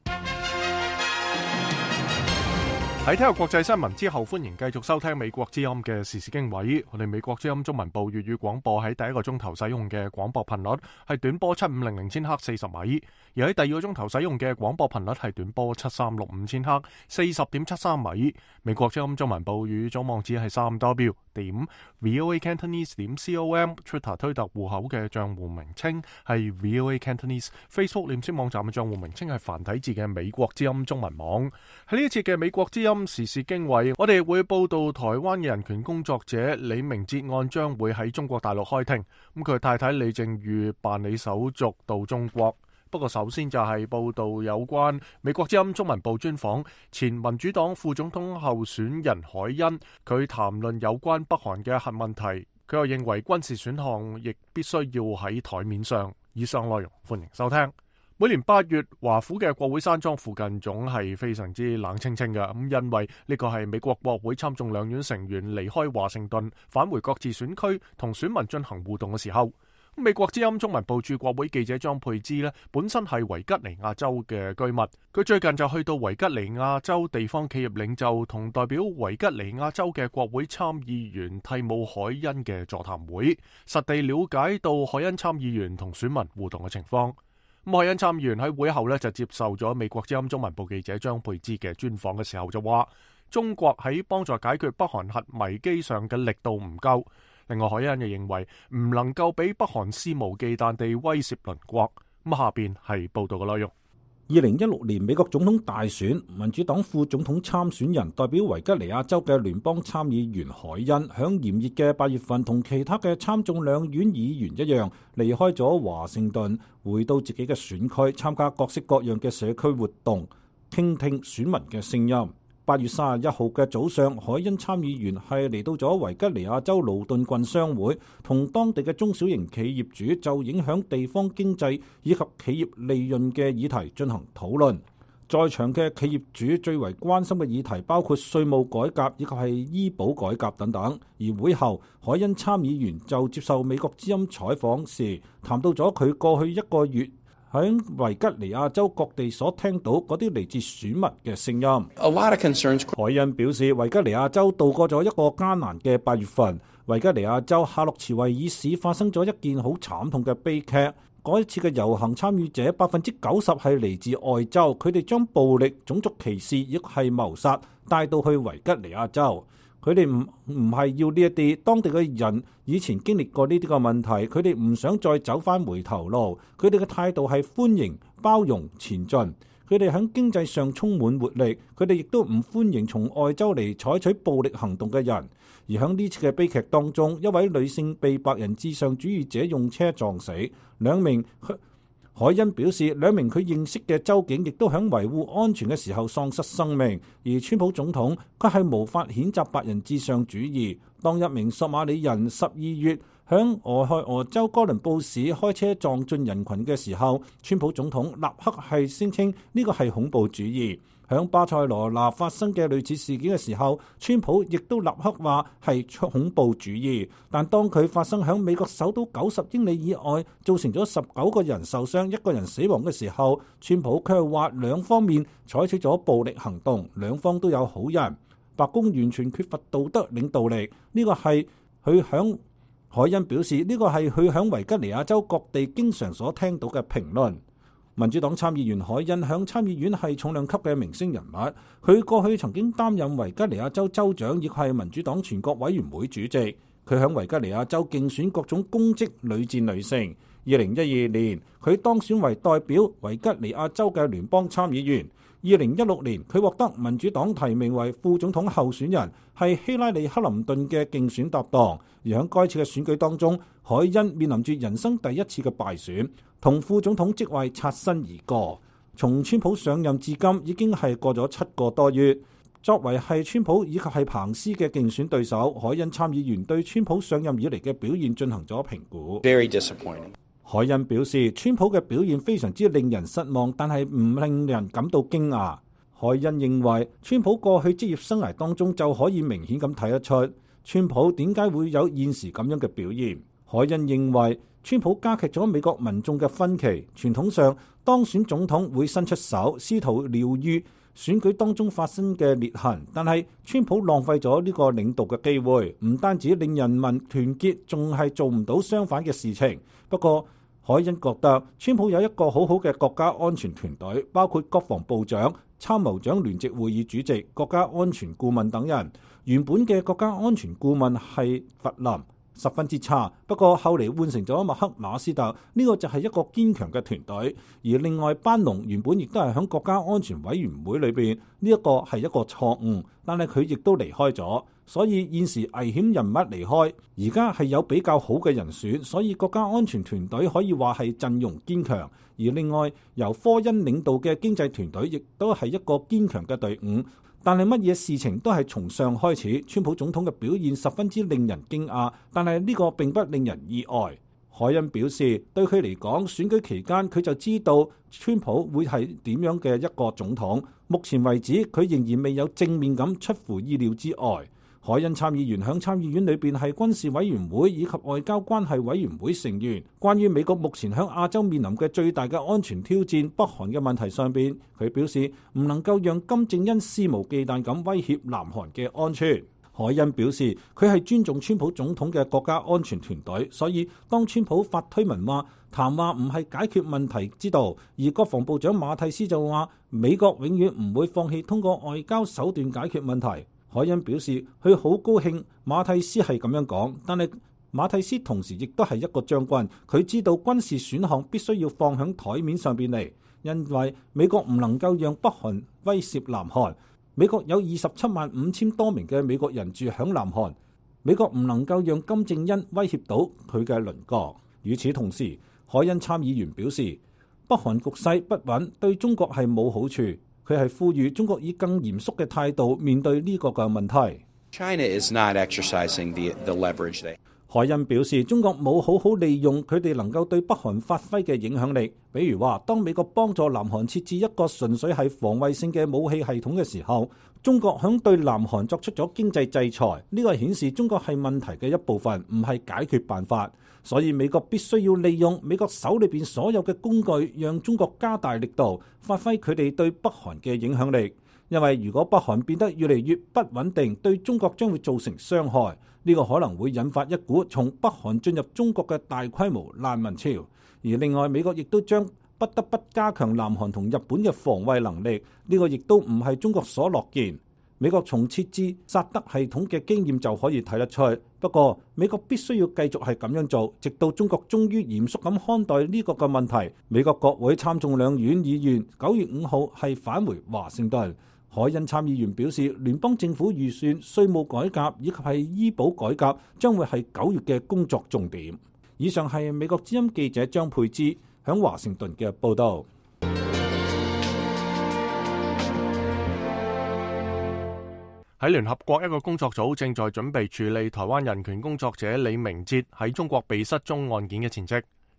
Speaker 10: 喺聽日國際新聞之後，歡迎繼續收聽美國之音嘅時事經緯。我哋美國之音中文部粵語廣播喺第一個鐘頭使用嘅廣播頻率係短波七五零零千赫四十米，而喺第二個鐘頭使用嘅廣播頻率係短波七三六五千赫四十點七三米。美國之音中文部語組網址係三 w 點 voa cantonese 點 com，Twitter 推特戶口嘅賬戶名稱係 voa cantonese，Facebook 臉書網站嘅賬戶名稱係繁體字嘅美國之音中文網。喺呢一次嘅美國之音時事經緯，我哋會報道台灣嘅人權工作者李明哲案將會喺中國大陸開庭，咁佢太太李淨瑜辦理手續到中國。不過首先就係報道有關美國之音中文部專訪前民主黨副總統候選人海恩，佢談論有關北韓嘅核問題，佢又認為軍事選項亦必須要喺台面上。以上內容歡迎收聽。每年八月，華府嘅國會山莊附近總係非常之冷清清嘅，咁因為呢個係美國國會參眾兩院成員離開華盛頓返回各自選區同選民進行互動嘅時候。美國之音中文部駐國會記者莊佩芝呢，本身係維吉尼亞州嘅居民，佢最近就去到維吉尼亞州地方企業領袖同代表維吉尼亞州嘅國會參議員蒂姆海恩嘅座談會，實地了解到海恩參議員同選民互動嘅情況。咁海恩參議員喺會後呢，就接受咗美國之音中文部記者莊佩芝嘅專訪嘅時候就話，中國喺幫助解決北韓核危機上嘅力度唔夠。另外，海恩又認為唔能夠俾北韓肆無忌憚地威脅鄰國。咁下邊係報道嘅內容。
Speaker 4: 二零一六年美國總統大選，民主黨副總統參選人代表維吉尼亞州嘅聯邦參議員海恩，響炎熱嘅八月份同其他嘅參眾兩院議員一樣，離開咗華盛頓，回到自己嘅選區參加各式各樣嘅社區活動，傾聽選民嘅聲音。八月三十一號嘅早上，海恩參議員係嚟到咗維吉尼亞州勞頓郡商會，同當地嘅中小型企業主就影響地方經濟以及企業利潤嘅議題進行討論。在場嘅企業主最為關心嘅議題包括稅務改革以及係醫保改革等等。而會後，海恩參議員就接受美國之音採訪時，談到咗佢過去一個月喺維吉尼亞州各地所聽到嗰啲嚟自選民嘅聲音。A lot of concerns. 海恩表示，維吉尼亞州度過咗一個艱難嘅八月份。維吉尼亞州夏洛茨維爾市發生咗一件好慘痛嘅悲劇。嗰一次嘅遊行參與者百分之九十係嚟自外州，佢哋將暴力、種族歧視亦係謀殺帶到去維吉尼亞州。佢哋唔唔係要呢一啲，當地嘅人以前經歷過呢啲個問題，佢哋唔想再走翻回頭路。佢哋嘅態度係歡迎、包容、前進。佢哋喺經濟上充滿活力，佢哋亦都唔歡迎從外州嚟採取暴力行動嘅人。而喺呢次嘅悲劇當中，一位女性被白人至上主義者用車撞死，兩名。海恩表示，兩名佢認識嘅州警亦都喺維護安全嘅時候喪失生命，而川普總統佢係無法譴責白人至上主義。當一名索馬里人十二月響俄亥俄州哥倫布市開車撞進人群嘅時候，川普總統立刻係聲稱呢個係恐怖主義。 響巴塞羅那發生嘅類似事件嘅時候，川普亦都立刻話係恐怖主義。但當佢發生響美國首都九十英里以外，造成咗十九個人受傷、一個人死亡嘅時候，川普卻話兩方面採取咗暴力行動，兩方都有好人。白宮完全缺乏道德領導力，呢、這個係佢響海恩表示，呢、這個係佢響維吉尼亞州各地經常所聽到嘅評論。民主黨參議員海恩響參議院係重量級嘅明星人物，佢過去曾經擔任維吉尼亞州州長，亦係民主黨全國委員會主席。佢響維吉尼亞州競選各種公職屢戰屢勝。二零一二年，佢當選為代表維吉尼亞州嘅聯邦參議員。二零一六年，佢獲得民主黨提名為副總統候選人，係希拉里克林頓嘅競選搭檔。而喺該次嘅選舉當中，海恩面臨住人生第一次嘅敗選，同副總統職位擦身而過。從川普上任至今，已經係過咗七個多月。作為係川普以及係彭斯嘅競選對手，海恩參議員對川普上任以嚟嘅表現進行咗評估。
Speaker 11: Very disappointing.
Speaker 4: 海恩表示，川普嘅表現非常之令人失望，但係唔令人感到驚訝。海恩認為，川普過去職業生涯當中就可以明顯咁睇得出，川普點解會有現時咁樣嘅表現。海恩認為，川普加劇咗美國民眾嘅分歧。傳統上，當選總統會伸出手，試圖療癒選舉當中發生嘅裂痕，但係川普浪費咗呢個領導嘅機會，唔單止令人民團結，仲係做唔到相反嘅事情。不過，海恩覺得川普有一個好好嘅國家安全團隊，包括國防部長、參謀長聯席會議主席、國家安全顧問等人。原本嘅國家安全顧問係弗林，十分之差，不過後嚟換成咗麥克馬斯特，呢、這個就係一個堅強嘅團隊。而另外班農原本亦都係喺國家安全委員會裏邊，呢、這個、一個係一個錯誤，但係佢亦都離開咗，所以現時危險人物離開，而家係有比較好嘅人選，所以國家安全團隊可以話係陣容堅強。而另外由科恩領導嘅經濟團隊亦都係一個堅強嘅隊伍。但係乜嘢事情都係從上開始，川普總統嘅表現十分之令人驚訝，但係呢個並不令人意外。海恩表示，對佢嚟講，選舉期間佢就知道川普會係點樣嘅一個總統。目前為止，佢仍然未有正面咁出乎意料之外。海恩參議員響參議院裏邊係軍事委員會以及外交關係委員會成員。關於美國目前響亞洲面臨嘅最大嘅安全挑戰北韓嘅問題上邊，佢表示唔能夠讓金正恩肆無忌憚咁威脅南韓嘅安全。海恩表示佢係尊重川普總統嘅國家安全團隊，所以當川普發推文話談話唔係解決問題之道，而國防部長馬蒂斯就話美國永遠唔會放棄通過外交手段解決問題。海恩表示佢好高興馬蒂斯係咁樣講，但係馬蒂斯同時亦都係一個將軍，佢知道軍事選項必須要放喺台面上邊嚟，因為美國唔能夠讓北韓威懾南韓。美國有二十七萬五千多名嘅美國人住響南韓，美國唔能夠讓金正恩威脅到佢嘅鄰國。與此同時，海恩參議員表示北韓局勢不穩對中國係冇好處。佢係呼籲中國以更嚴肅嘅態度面對呢個嘅問題。
Speaker 11: China is not exercising the, the leverage they...
Speaker 4: 海恩表示，中國冇好好利用佢哋能夠對北韓發揮嘅影響力。比如話，當美國幫助南韓設置一個純粹係防衛性嘅武器系統嘅時候，中國響對南韓作出咗經濟制裁。呢個顯示中國係問題嘅一部分，唔係解決辦法。所以美國必須要利用美國手裏邊所有嘅工具，讓中國加大力度發揮佢哋對北韓嘅影響力。因為如果北韓變得越嚟越不穩定，對中國將會造成傷害。呢個可能會引發一股從北韓進入中國嘅大規模難民潮。而另外，美國亦都將不得不加強南韓同日本嘅防衛能力。呢個亦都唔係中國所樂見。美國從設置薩德系統嘅經驗就可以睇得出。不過，美國必須要繼續係咁樣做，直到中國終於嚴肅咁看待呢個嘅問題。美國國會參眾兩院議員九月五號係返回華盛頓。海恩參議員表示，聯邦政府預算、稅務改革以及係醫保改革將會係九月嘅工作重點。以上係美國之音記者張佩芝響華盛頓嘅報道。
Speaker 10: 喺聯合國一個工作組正在準備處理台灣人權工作者李明哲喺中國被失蹤案件嘅前夕，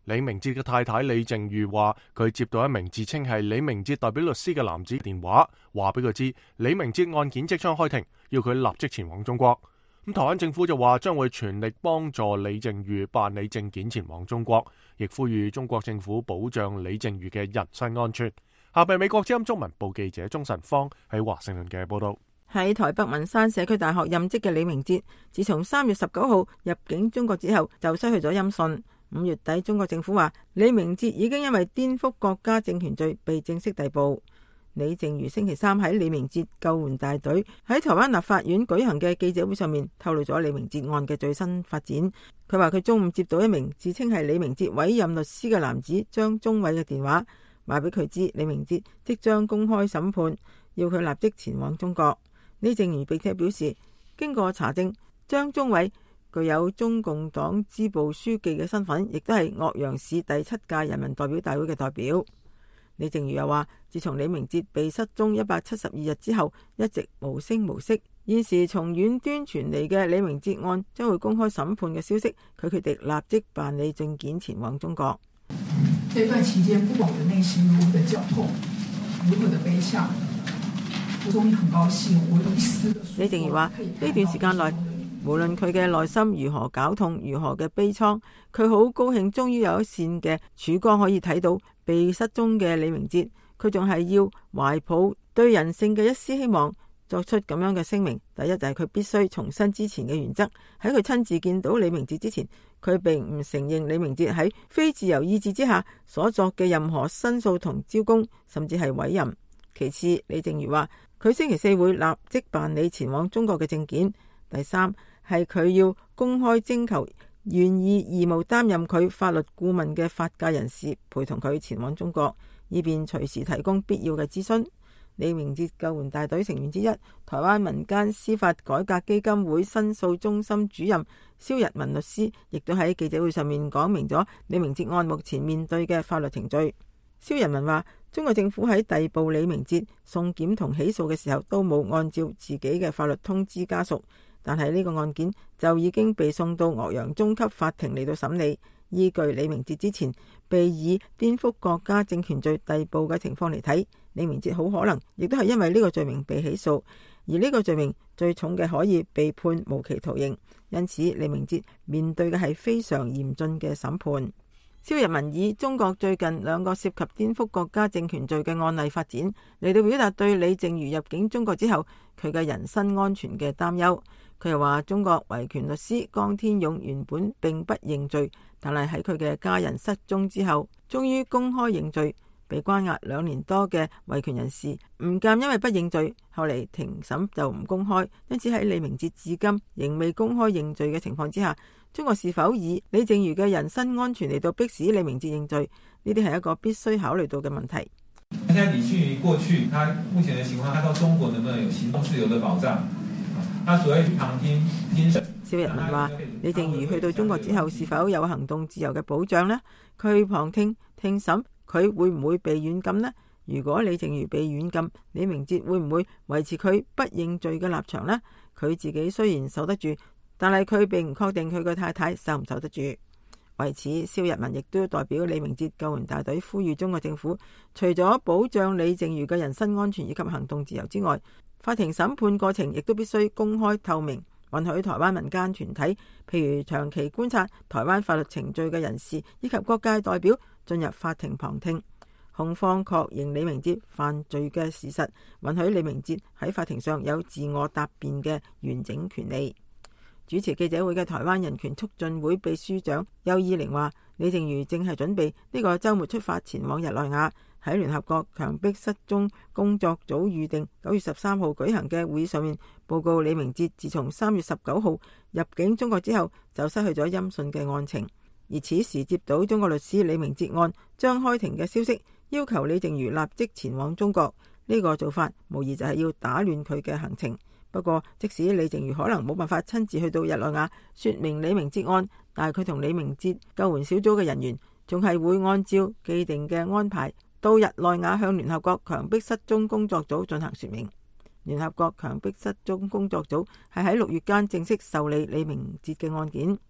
Speaker 10: 李明哲嘅太太李靜瑜話，佢接到一名自稱係李明哲代表律師嘅男子電話，話俾佢知李明哲案件即將開庭，要佢立即前往中國。咁台灣政府就話將會全力幫助李靜瑜辦理證件前往中國，亦呼籲中國政府保障李靜瑜嘅人身安全。下邊美國之音中文部記者鍾晨芳喺華盛頓嘅報道。
Speaker 6: 喺台北文山社區大學任職嘅李明哲，自從三月十九號入境中國之後，就失去咗音訊。五月底，中國政府話李明哲已經因為顛覆國家政權罪被正式逮捕。李靜瑜星期三喺李明哲救援大隊喺台灣立法院舉行嘅記者會上面透露咗李明哲案嘅最新發展。佢話佢中午接到一名自稱係李明哲委任律師嘅男子張忠偉嘅電話，話俾佢知李明哲即將公開審判，要佢立即前往中國。李靜瑜並且表示，經過查證，張忠偉具有中共黨支部書記嘅身份，亦都係岳陽市第七屆人民代表大會嘅代表。李靜瑜又話，自從李明哲被失蹤一百七十二日之後，一直無聲無息。現時從遠端傳嚟嘅李明哲案將會公開審判嘅消息，佢決定立即辦理證件前往中國。
Speaker 12: 這段期間，不管我的內心如何的絞痛，如何的悲傷，我終於很高興，我有一絲的。
Speaker 6: 李靜瑜話，呢段時間內，無論佢嘅內心如何絞痛，如何嘅悲愴，佢好高興終於有一線嘅曙光可以睇到被失蹤嘅李明哲。佢仲係要懷抱對人性嘅一絲希望，作出咁樣嘅聲明。第一就係佢必須重申之前嘅原則，喺佢親自見到李明哲之前，佢並唔承認李明哲喺非自由意志之下所作嘅任何申訴同招供，甚至係委任。其次，李靜瑜話佢星期四會立即辦理前往中國嘅證件。第三係佢要公開徵求願意義務擔任佢法律顧問嘅法界人士陪同佢前往中國，以便隨時提供必要嘅諮詢。李明哲救援大隊成員之一，台灣民間司法改革基金會申訴中心主任蕭日文律師，亦都喺記者會上面講明咗李明哲案目前面對嘅法律程序。蕭日文話，中國政府喺逮捕李明哲、送檢同起訴嘅時候，都冇按照自己嘅法律通知家屬。但係呢個案件就已經被送到岳陽中級法庭嚟到審理。依據李明哲之前被以顛覆國家政權罪逮捕嘅情況嚟睇，李明哲好可能亦都係因為呢個罪名被起訴，而呢個罪名最重嘅可以被判無期徒刑。因此，李明哲面對嘅係非常嚴峻嘅審判。蕭日文以中國最近兩個涉及顛覆國家政權罪嘅案例發展嚟到表達對李靜瑜入境中國之後佢嘅人身安全嘅擔憂。佢又話，中國維權律師江天勇原本並不認罪，但係喺佢嘅家人失蹤之後，終於公開認罪。被關押兩年多嘅維權人士吳鑑因為不認罪，後嚟庭審就唔公開，因此喺李明哲至今仍未公開認罪嘅情況之下，中國是否以李靜瑜嘅人身安全嚟到迫使李明哲認罪，呢啲係一個必須考慮到嘅問題。
Speaker 13: 現在李靜瑜過去，他目前的情況，他到中國能不能有行動自由的保障？他所謂去旁聽聽審。
Speaker 6: 蕭日文話，李靜瑜去到中國之後，是否有行動自由嘅保障呢？佢旁聽聽審，佢會唔會被軟禁呢？如果李靜瑜被軟禁，李明哲會唔會維持佢不認罪嘅立場呢？佢自己雖然守得住，但係佢並唔確定佢嘅太太守唔守得住。為此，蕭日文亦都代表李明哲救援大隊呼籲中國政府，除咗保障李靜瑜嘅人身安全以及行動自由之外，法庭審判過程亦都必須公開透明，允許台灣民間團體，譬如長期觀察台灣法律程序嘅人士以及各界代表進入法庭旁聽。控方確認李明哲犯罪嘅事實，允許李明哲喺法庭上有自我答辯嘅完整權利。主持記者會嘅台灣人權促進會秘書長邱依玲話，李靜瑜正係準備呢個週末出發前往日內瓦，喺聯合國強迫失蹤工作組預定九月十三號舉行嘅會議上面報告李明哲自從三月十九號入境中國之後就失去咗音訊嘅案情。而此時接到中國律師李明哲案將開庭嘅消息，要求李靜瑜立即前往中國，呢個做法無疑就係要打亂佢嘅行程。不過，即使李靜瑜可能冇辦法親自去到日內瓦說明李明哲案，但係佢同李明哲救援小組嘅人員仲係會按照既定嘅安排到日內瓦向聯合國強迫失蹤工作組進行說明。聯合國強迫失蹤工作組係喺六月間正式受理李明哲嘅案件。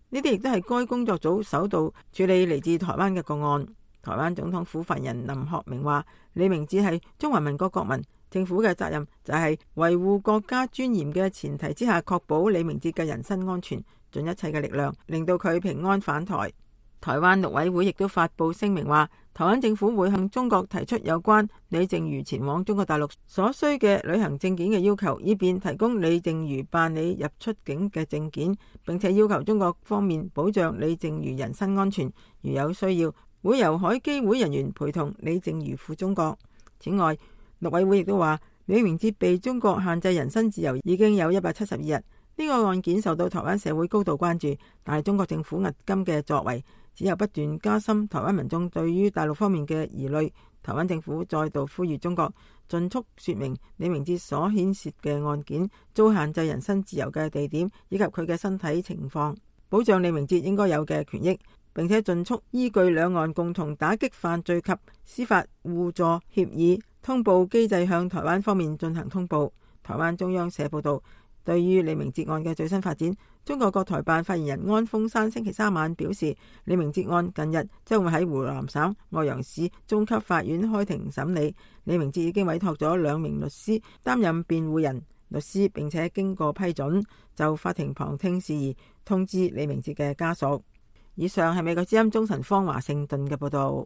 Speaker 6: 呢啲亦都係該工作組首度處理嚟自台灣嘅個案。台灣總統府發言人林學明話：李明哲係中華民國國民，政府嘅責任就係維護國家尊嚴嘅前提之下，確保李明哲嘅人身安全，盡一切嘅力量令到佢平安返台。台灣陸委會亦都發布聲明話，台灣政府會向中國提出有關李淨瑜前往中國大陸所需嘅旅行證件嘅要求，以便提供李淨瑜辦理入出境嘅證件，並且要求中國方面保障李淨瑜人身安全，如有需要，會由海基會人員陪同李淨瑜赴中國。此外，陸委會亦都話，李明哲被中國限制人身自由已經有一百七十二日，呢個案件受到台灣社會高度關注，但係中國政府押金嘅作為只有不斷加深台灣民眾對於大陸方面嘅疑慮。台灣政府再度呼籲中國盡速說明李明哲所牽涉嘅案件遭限制人身自由嘅地點以及佢嘅身體情況，保障李明哲應該有嘅權益，並且盡速依據兩岸共同打擊犯罪及司法互助協議通報機制向台灣方面進行通報。台灣中央社報道，對於李明哲案嘅最新發展，中國國台辦發言人安峰山星期三晚表示，李明哲案近日將會喺湖南省岳陽市中級法院開庭審理。李明哲已經委託咗兩名律師擔任辯護人，律師並且經過批准就法庭旁聽事宜通知李明哲嘅家屬。以上係美國之音中神方華盛頓嘅報道。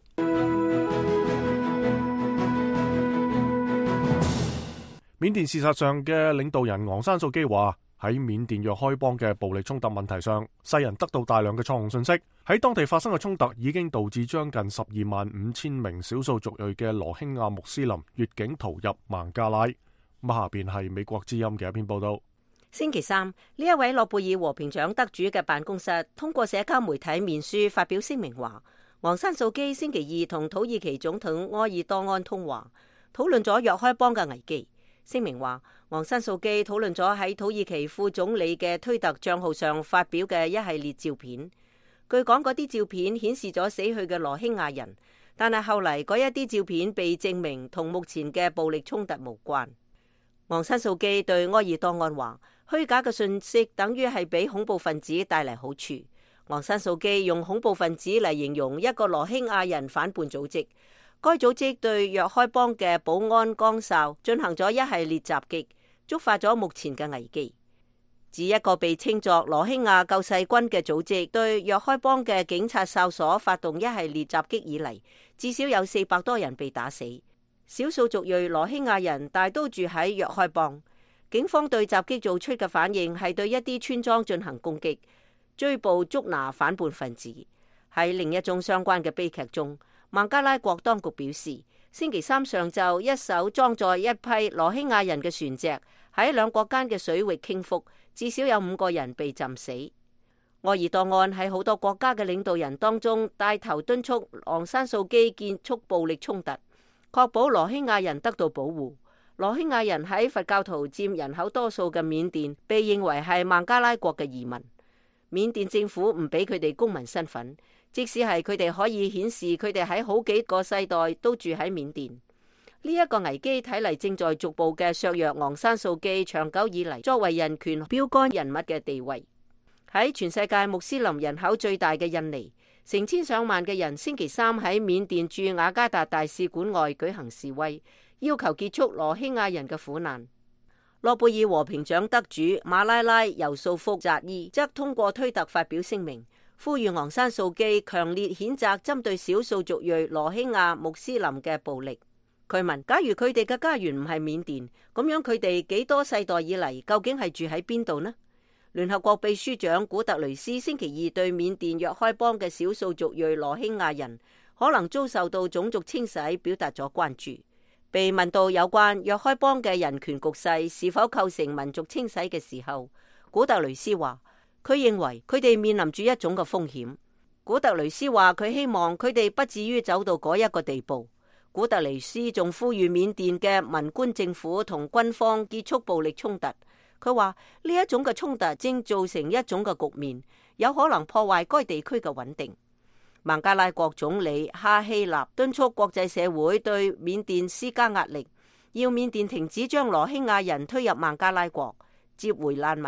Speaker 10: 緬甸事實上嘅領導人昂山素基話，喺緬甸若開邦嘅暴力衝突問題上，世人得到大量嘅錯誤信息。喺當地發生嘅衝突已經導致將近十二萬五千名少數族裔嘅羅興亞穆斯林越境逃入孟加拉。咁下邊係美國之音嘅一篇報道。
Speaker 14: 星期三，呢一位諾貝爾和平獎得主嘅辦公室通過社交媒體面書發表聲明話，昂山素基星期二同土耳其總統埃爾多安通話，討論咗若開邦嘅危機。聲明話，昂山素基討論咗喺土耳其副總理嘅推特賬號上發表嘅一系列照片。據講，嗰啲照片顯示咗死去嘅羅興亞人，但係後嚟嗰一啲照片被證明同目前嘅暴力衝突無關。昂山素基對埃爾多安話，虛假嘅信息等於係俾恐怖分子帶嚟好處。昂山素基用恐怖分子嚟形容一個羅興亞人反叛組織。該組織對若開邦嘅保安崗哨進行咗一系列襲擊，觸發咗目前嘅危機。自一個被稱作羅興亞救世軍嘅組織對若開邦嘅警察哨所發動一系列襲擊以嚟，至少有四百多人被打死。少數族裔羅興亞人大都住喺若開邦。警方對襲擊做出嘅反應係對一啲村莊進行攻擊，追捕捉拿反叛分子。喺另一宗相關嘅悲劇中，孟加拉國當局表示，星期三上晝一艘裝載一批羅興亞人嘅船隻喺兩國間嘅水域傾覆，至少有五個人被浸死。埃爾多安喺好多國家嘅領導人當中帶頭敦促昂山素基結束暴力衝突，確保羅興亞人得到保護。羅興亞人喺佛教徒佔人口多數嘅緬甸被認為係孟加拉國嘅移民，緬甸政府唔俾佢哋公民身份，即使係佢哋可以顯示佢哋喺好幾個世代都住喺緬甸。呢、這、一個危機睇嚟正在逐步嘅削弱昂山素基長久以嚟作為人權標杆人物嘅地位。喺全世界穆斯林人口最大嘅印尼，成千上萬嘅人星期三喺緬甸駐雅加達大使館外舉行示威，要求結束羅興亞人嘅苦難。諾貝爾和平獎得主馬拉拉尤素福扎伊則通過推特發表聲明，呼籲昂山素基強烈譴責針對少數族裔羅興亞穆斯林嘅暴力。佢問：假如佢哋嘅家園唔係緬甸，咁樣佢哋幾多世代以嚟究竟係住喺邊度呢？聯合國秘書長古特雷斯星期二對緬甸若開邦嘅少數族裔羅興亞人可能遭受到種族清洗表達咗關注。被問到有關若開邦嘅人權局勢是否構成民族清洗嘅時候，古特雷斯話佢認為佢哋面臨住一種嘅風險。古特雷斯話佢希望佢哋不至於走到嗰一個地步。古特雷斯仲呼籲緬甸嘅文官政府同軍方結束暴力衝突。佢話呢一種嘅衝突正造成一種嘅局面，有可能破壞該地區嘅穩定。孟加拉國總理哈希納敦促國際社會對緬甸施加壓力，要緬甸停止將羅興亞人推入孟加拉國，接回難民，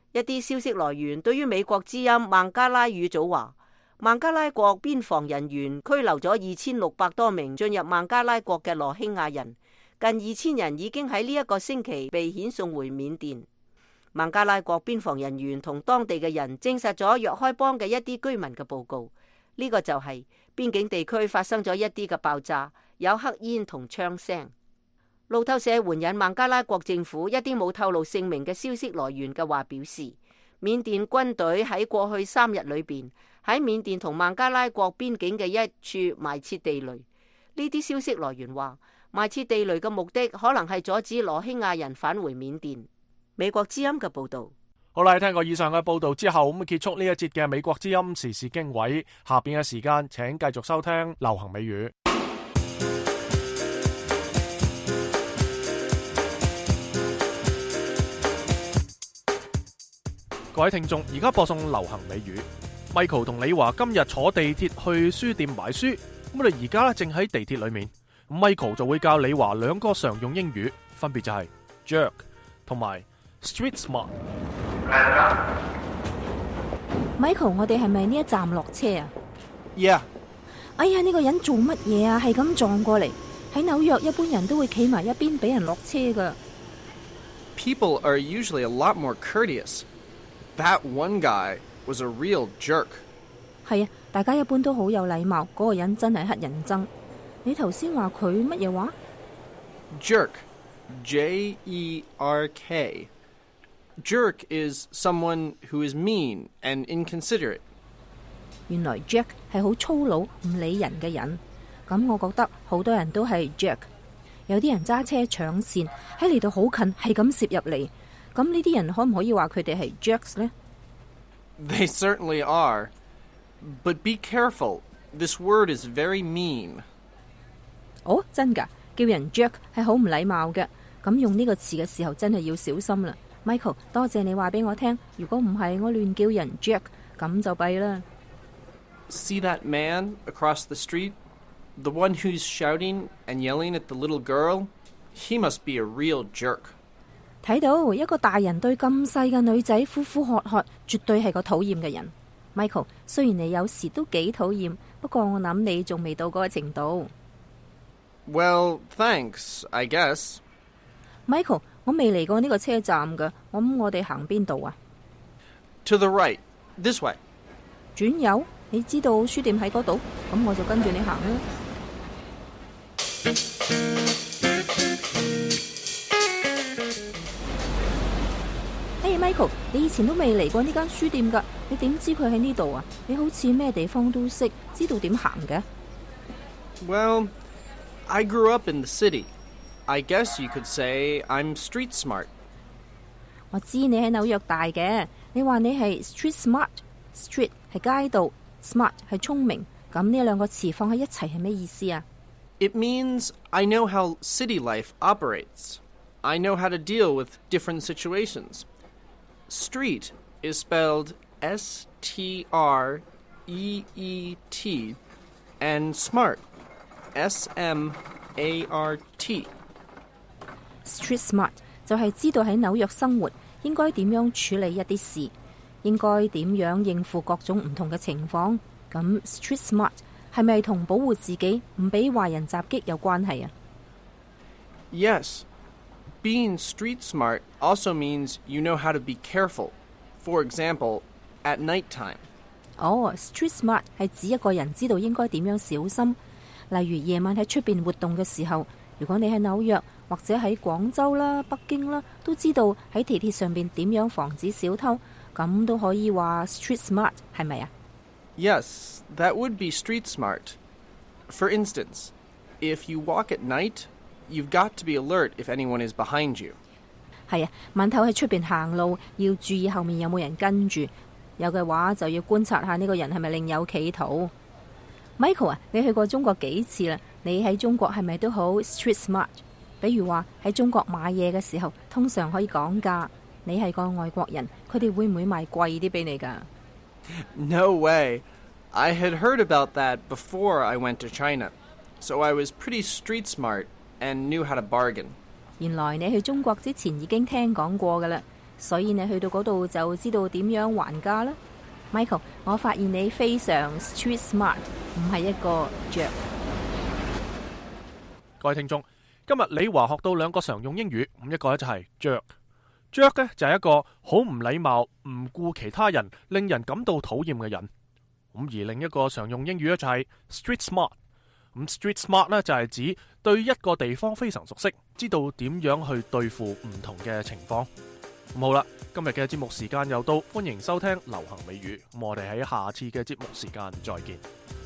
Speaker 14: 一啲消息來源對於美國之音孟加拉語組話，孟加拉國邊防人員拘留咗二千六百多名進入孟加拉國嘅羅興亞人，近二千人已經喺呢一個星期被遣送回緬甸。孟加拉國邊防人員同當地嘅人證實咗若開邦嘅一啲居民嘅報告，呢個就係邊境地區發生咗一啲嘅爆炸，有黑煙同槍聲。路透社援引孟加拉國政府一啲冇透露姓名嘅消息來源嘅話表示，緬甸軍隊喺過去三日裏邊喺緬甸同孟加拉國邊境嘅一處埋設地雷。呢啲消息來源話，埋設地雷嘅目的可能係阻止羅興亞人返回緬甸。美國之音嘅報道。
Speaker 2: 好啦，聽過以上嘅報道之後，咁結束呢一節嘅美國之音時事經緯。下邊嘅時間，請繼續收聽流行美語。各位聽眾，而家播送流行美語。Michael 同李華今日坐地鐵去書店買書，咁我哋而家咧正喺地鐵裏面。Michael 就會教李華兩個常用英語，分別就係 jerk 同埋 street smart。
Speaker 8: Michael， 我哋係咪呢一站落車啊
Speaker 15: ？Yeah。
Speaker 8: 哎呀，呢個人做乜嘢啊？係咁撞過嚟。喺紐約，一般人都會企埋一邊俾人落車噶。
Speaker 15: People are usually a lot more courteous.That one guy was a real jerk.
Speaker 8: 係啊，大家一般都好有禮貌。嗰個人真係乞人憎。你頭先話佢乜嘢話
Speaker 15: ？Jerk, J E R K. Jerk is someone who is mean and inconsiderate.
Speaker 8: 原來 jerk 係好粗魯、唔理人嘅人。咁我覺得好多人都係 jerk。有啲人揸車搶線，喺嚟到好近，係咁攝入嚟。咁呢啲人可唔可以話佢哋係 jerks 呢？
Speaker 15: They certainly are. But be careful. This word is very mean.
Speaker 8: 哦，真㗎，叫人 jerk 係好唔禮貌嘅。咁用呢個詞嘅時候真係要小心啦。Michael， 多謝你話俾我聽。如果唔係我亂叫人 jerk，咁就弊啦。
Speaker 15: See that man across the street? The one who's shouting and yelling at the little girl? He must be a real jerk.
Speaker 8: 睇到一個大人對咁細嘅女仔呼呼喝喝，絕對係個討厭嘅人。Michael， 雖然你有時都幾討厭，不過我諗你仲未到嗰個程度。
Speaker 15: Well, thanks, I guess.
Speaker 8: Michael， 我未嚟過呢個車站㗎，我諗我哋行邊度啊
Speaker 15: ？To the right, this way.
Speaker 8: 轉右，你知道書店喺嗰度，咁我就跟住你行啦。Michael， 你以前都未嚟過呢間書店㗎，你點知佢喺呢度啊？你好似咩地方都識，知道點行嘅。
Speaker 15: Well, I grew up in the city. I guess you could say I'm street smart.
Speaker 8: 我知你喺紐約大嘅，你話你係 street smart。Street 係街道 ，smart 係聰明，咁呢兩個詞放喺一齊係咩意思啊？
Speaker 15: It means I know how city life operates. I know how to deal with different situations.Street is spelled S T R E E T, and smart, S M A R T.
Speaker 8: Street smart 就係知道喺紐約生活應該點樣處理一啲事，應該點樣應付各種唔同嘅情況。咁 street smart 係咪同保護自己唔俾壞人襲擊有關係啊？
Speaker 15: Yes.Being street smart also means you know how to be careful. For example, at nighttime.
Speaker 8: 哦 street smart 係指一個人知道應該點樣小心。例如夜晚喺出邊活動嘅時候，如果你喺紐約或者喺廣州啦、北京啦，都知道喺地鐵上邊點樣防止小偷，咁都可以話 street smart 係咪啊？
Speaker 15: Yes, that would be street smart. For instance, if you walk at night,You've got to be alert if anyone is behind you.
Speaker 8: 係啊，晚頭喺出邊行路，要注意後面有冇人跟住，有嘅話就要觀察下呢個人係咪另有企圖。Michael 啊，你去過中國幾次啦？你喺中國係咪都好 street smart？ 比如話喺中國買嘢嘅時候，通常可以講價。你係個外國人，佢哋會唔會賣貴啲俾你㗎？
Speaker 15: No way. I had heard about that before I went to China, so I was pretty street smart.And knew how to bargain.
Speaker 8: 原來你去中國之前已經聽講過㗎啦。 所以你去到嗰度就知道點樣還價啦。Michael， 我發現你非常 street smart， 唔係一個jerk。
Speaker 2: 各位聽眾，今日李華學到兩個常用英語，咁一個咧就係 jerk，jerk 咧就係一個好唔禮貌、唔顧其他人、令人感到討厭嘅人。咁而另一個常用英語咧就係 street smart。咁 street smart 咧就係指對一個地方非常熟悉，知道點樣去對付唔同嘅情況。咁好啦，今日嘅節目時間又到，歡迎收聽流行美語。咁我哋喺下次嘅節目時間再見。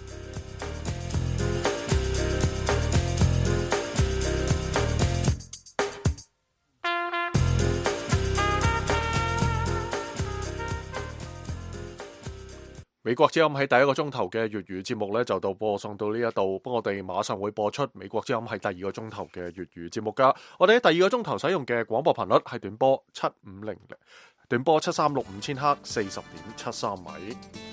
Speaker 2: 美國之音喺第一個鐘頭嘅粵語節目呢，就到播送到呢一度，不過我哋馬上會播出美國之音喺第二個鐘頭嘅粵語節目噶。我哋喺第二個鐘頭使用嘅廣播頻率係短波七五零零，短波七三六五千赫，四十點七三米。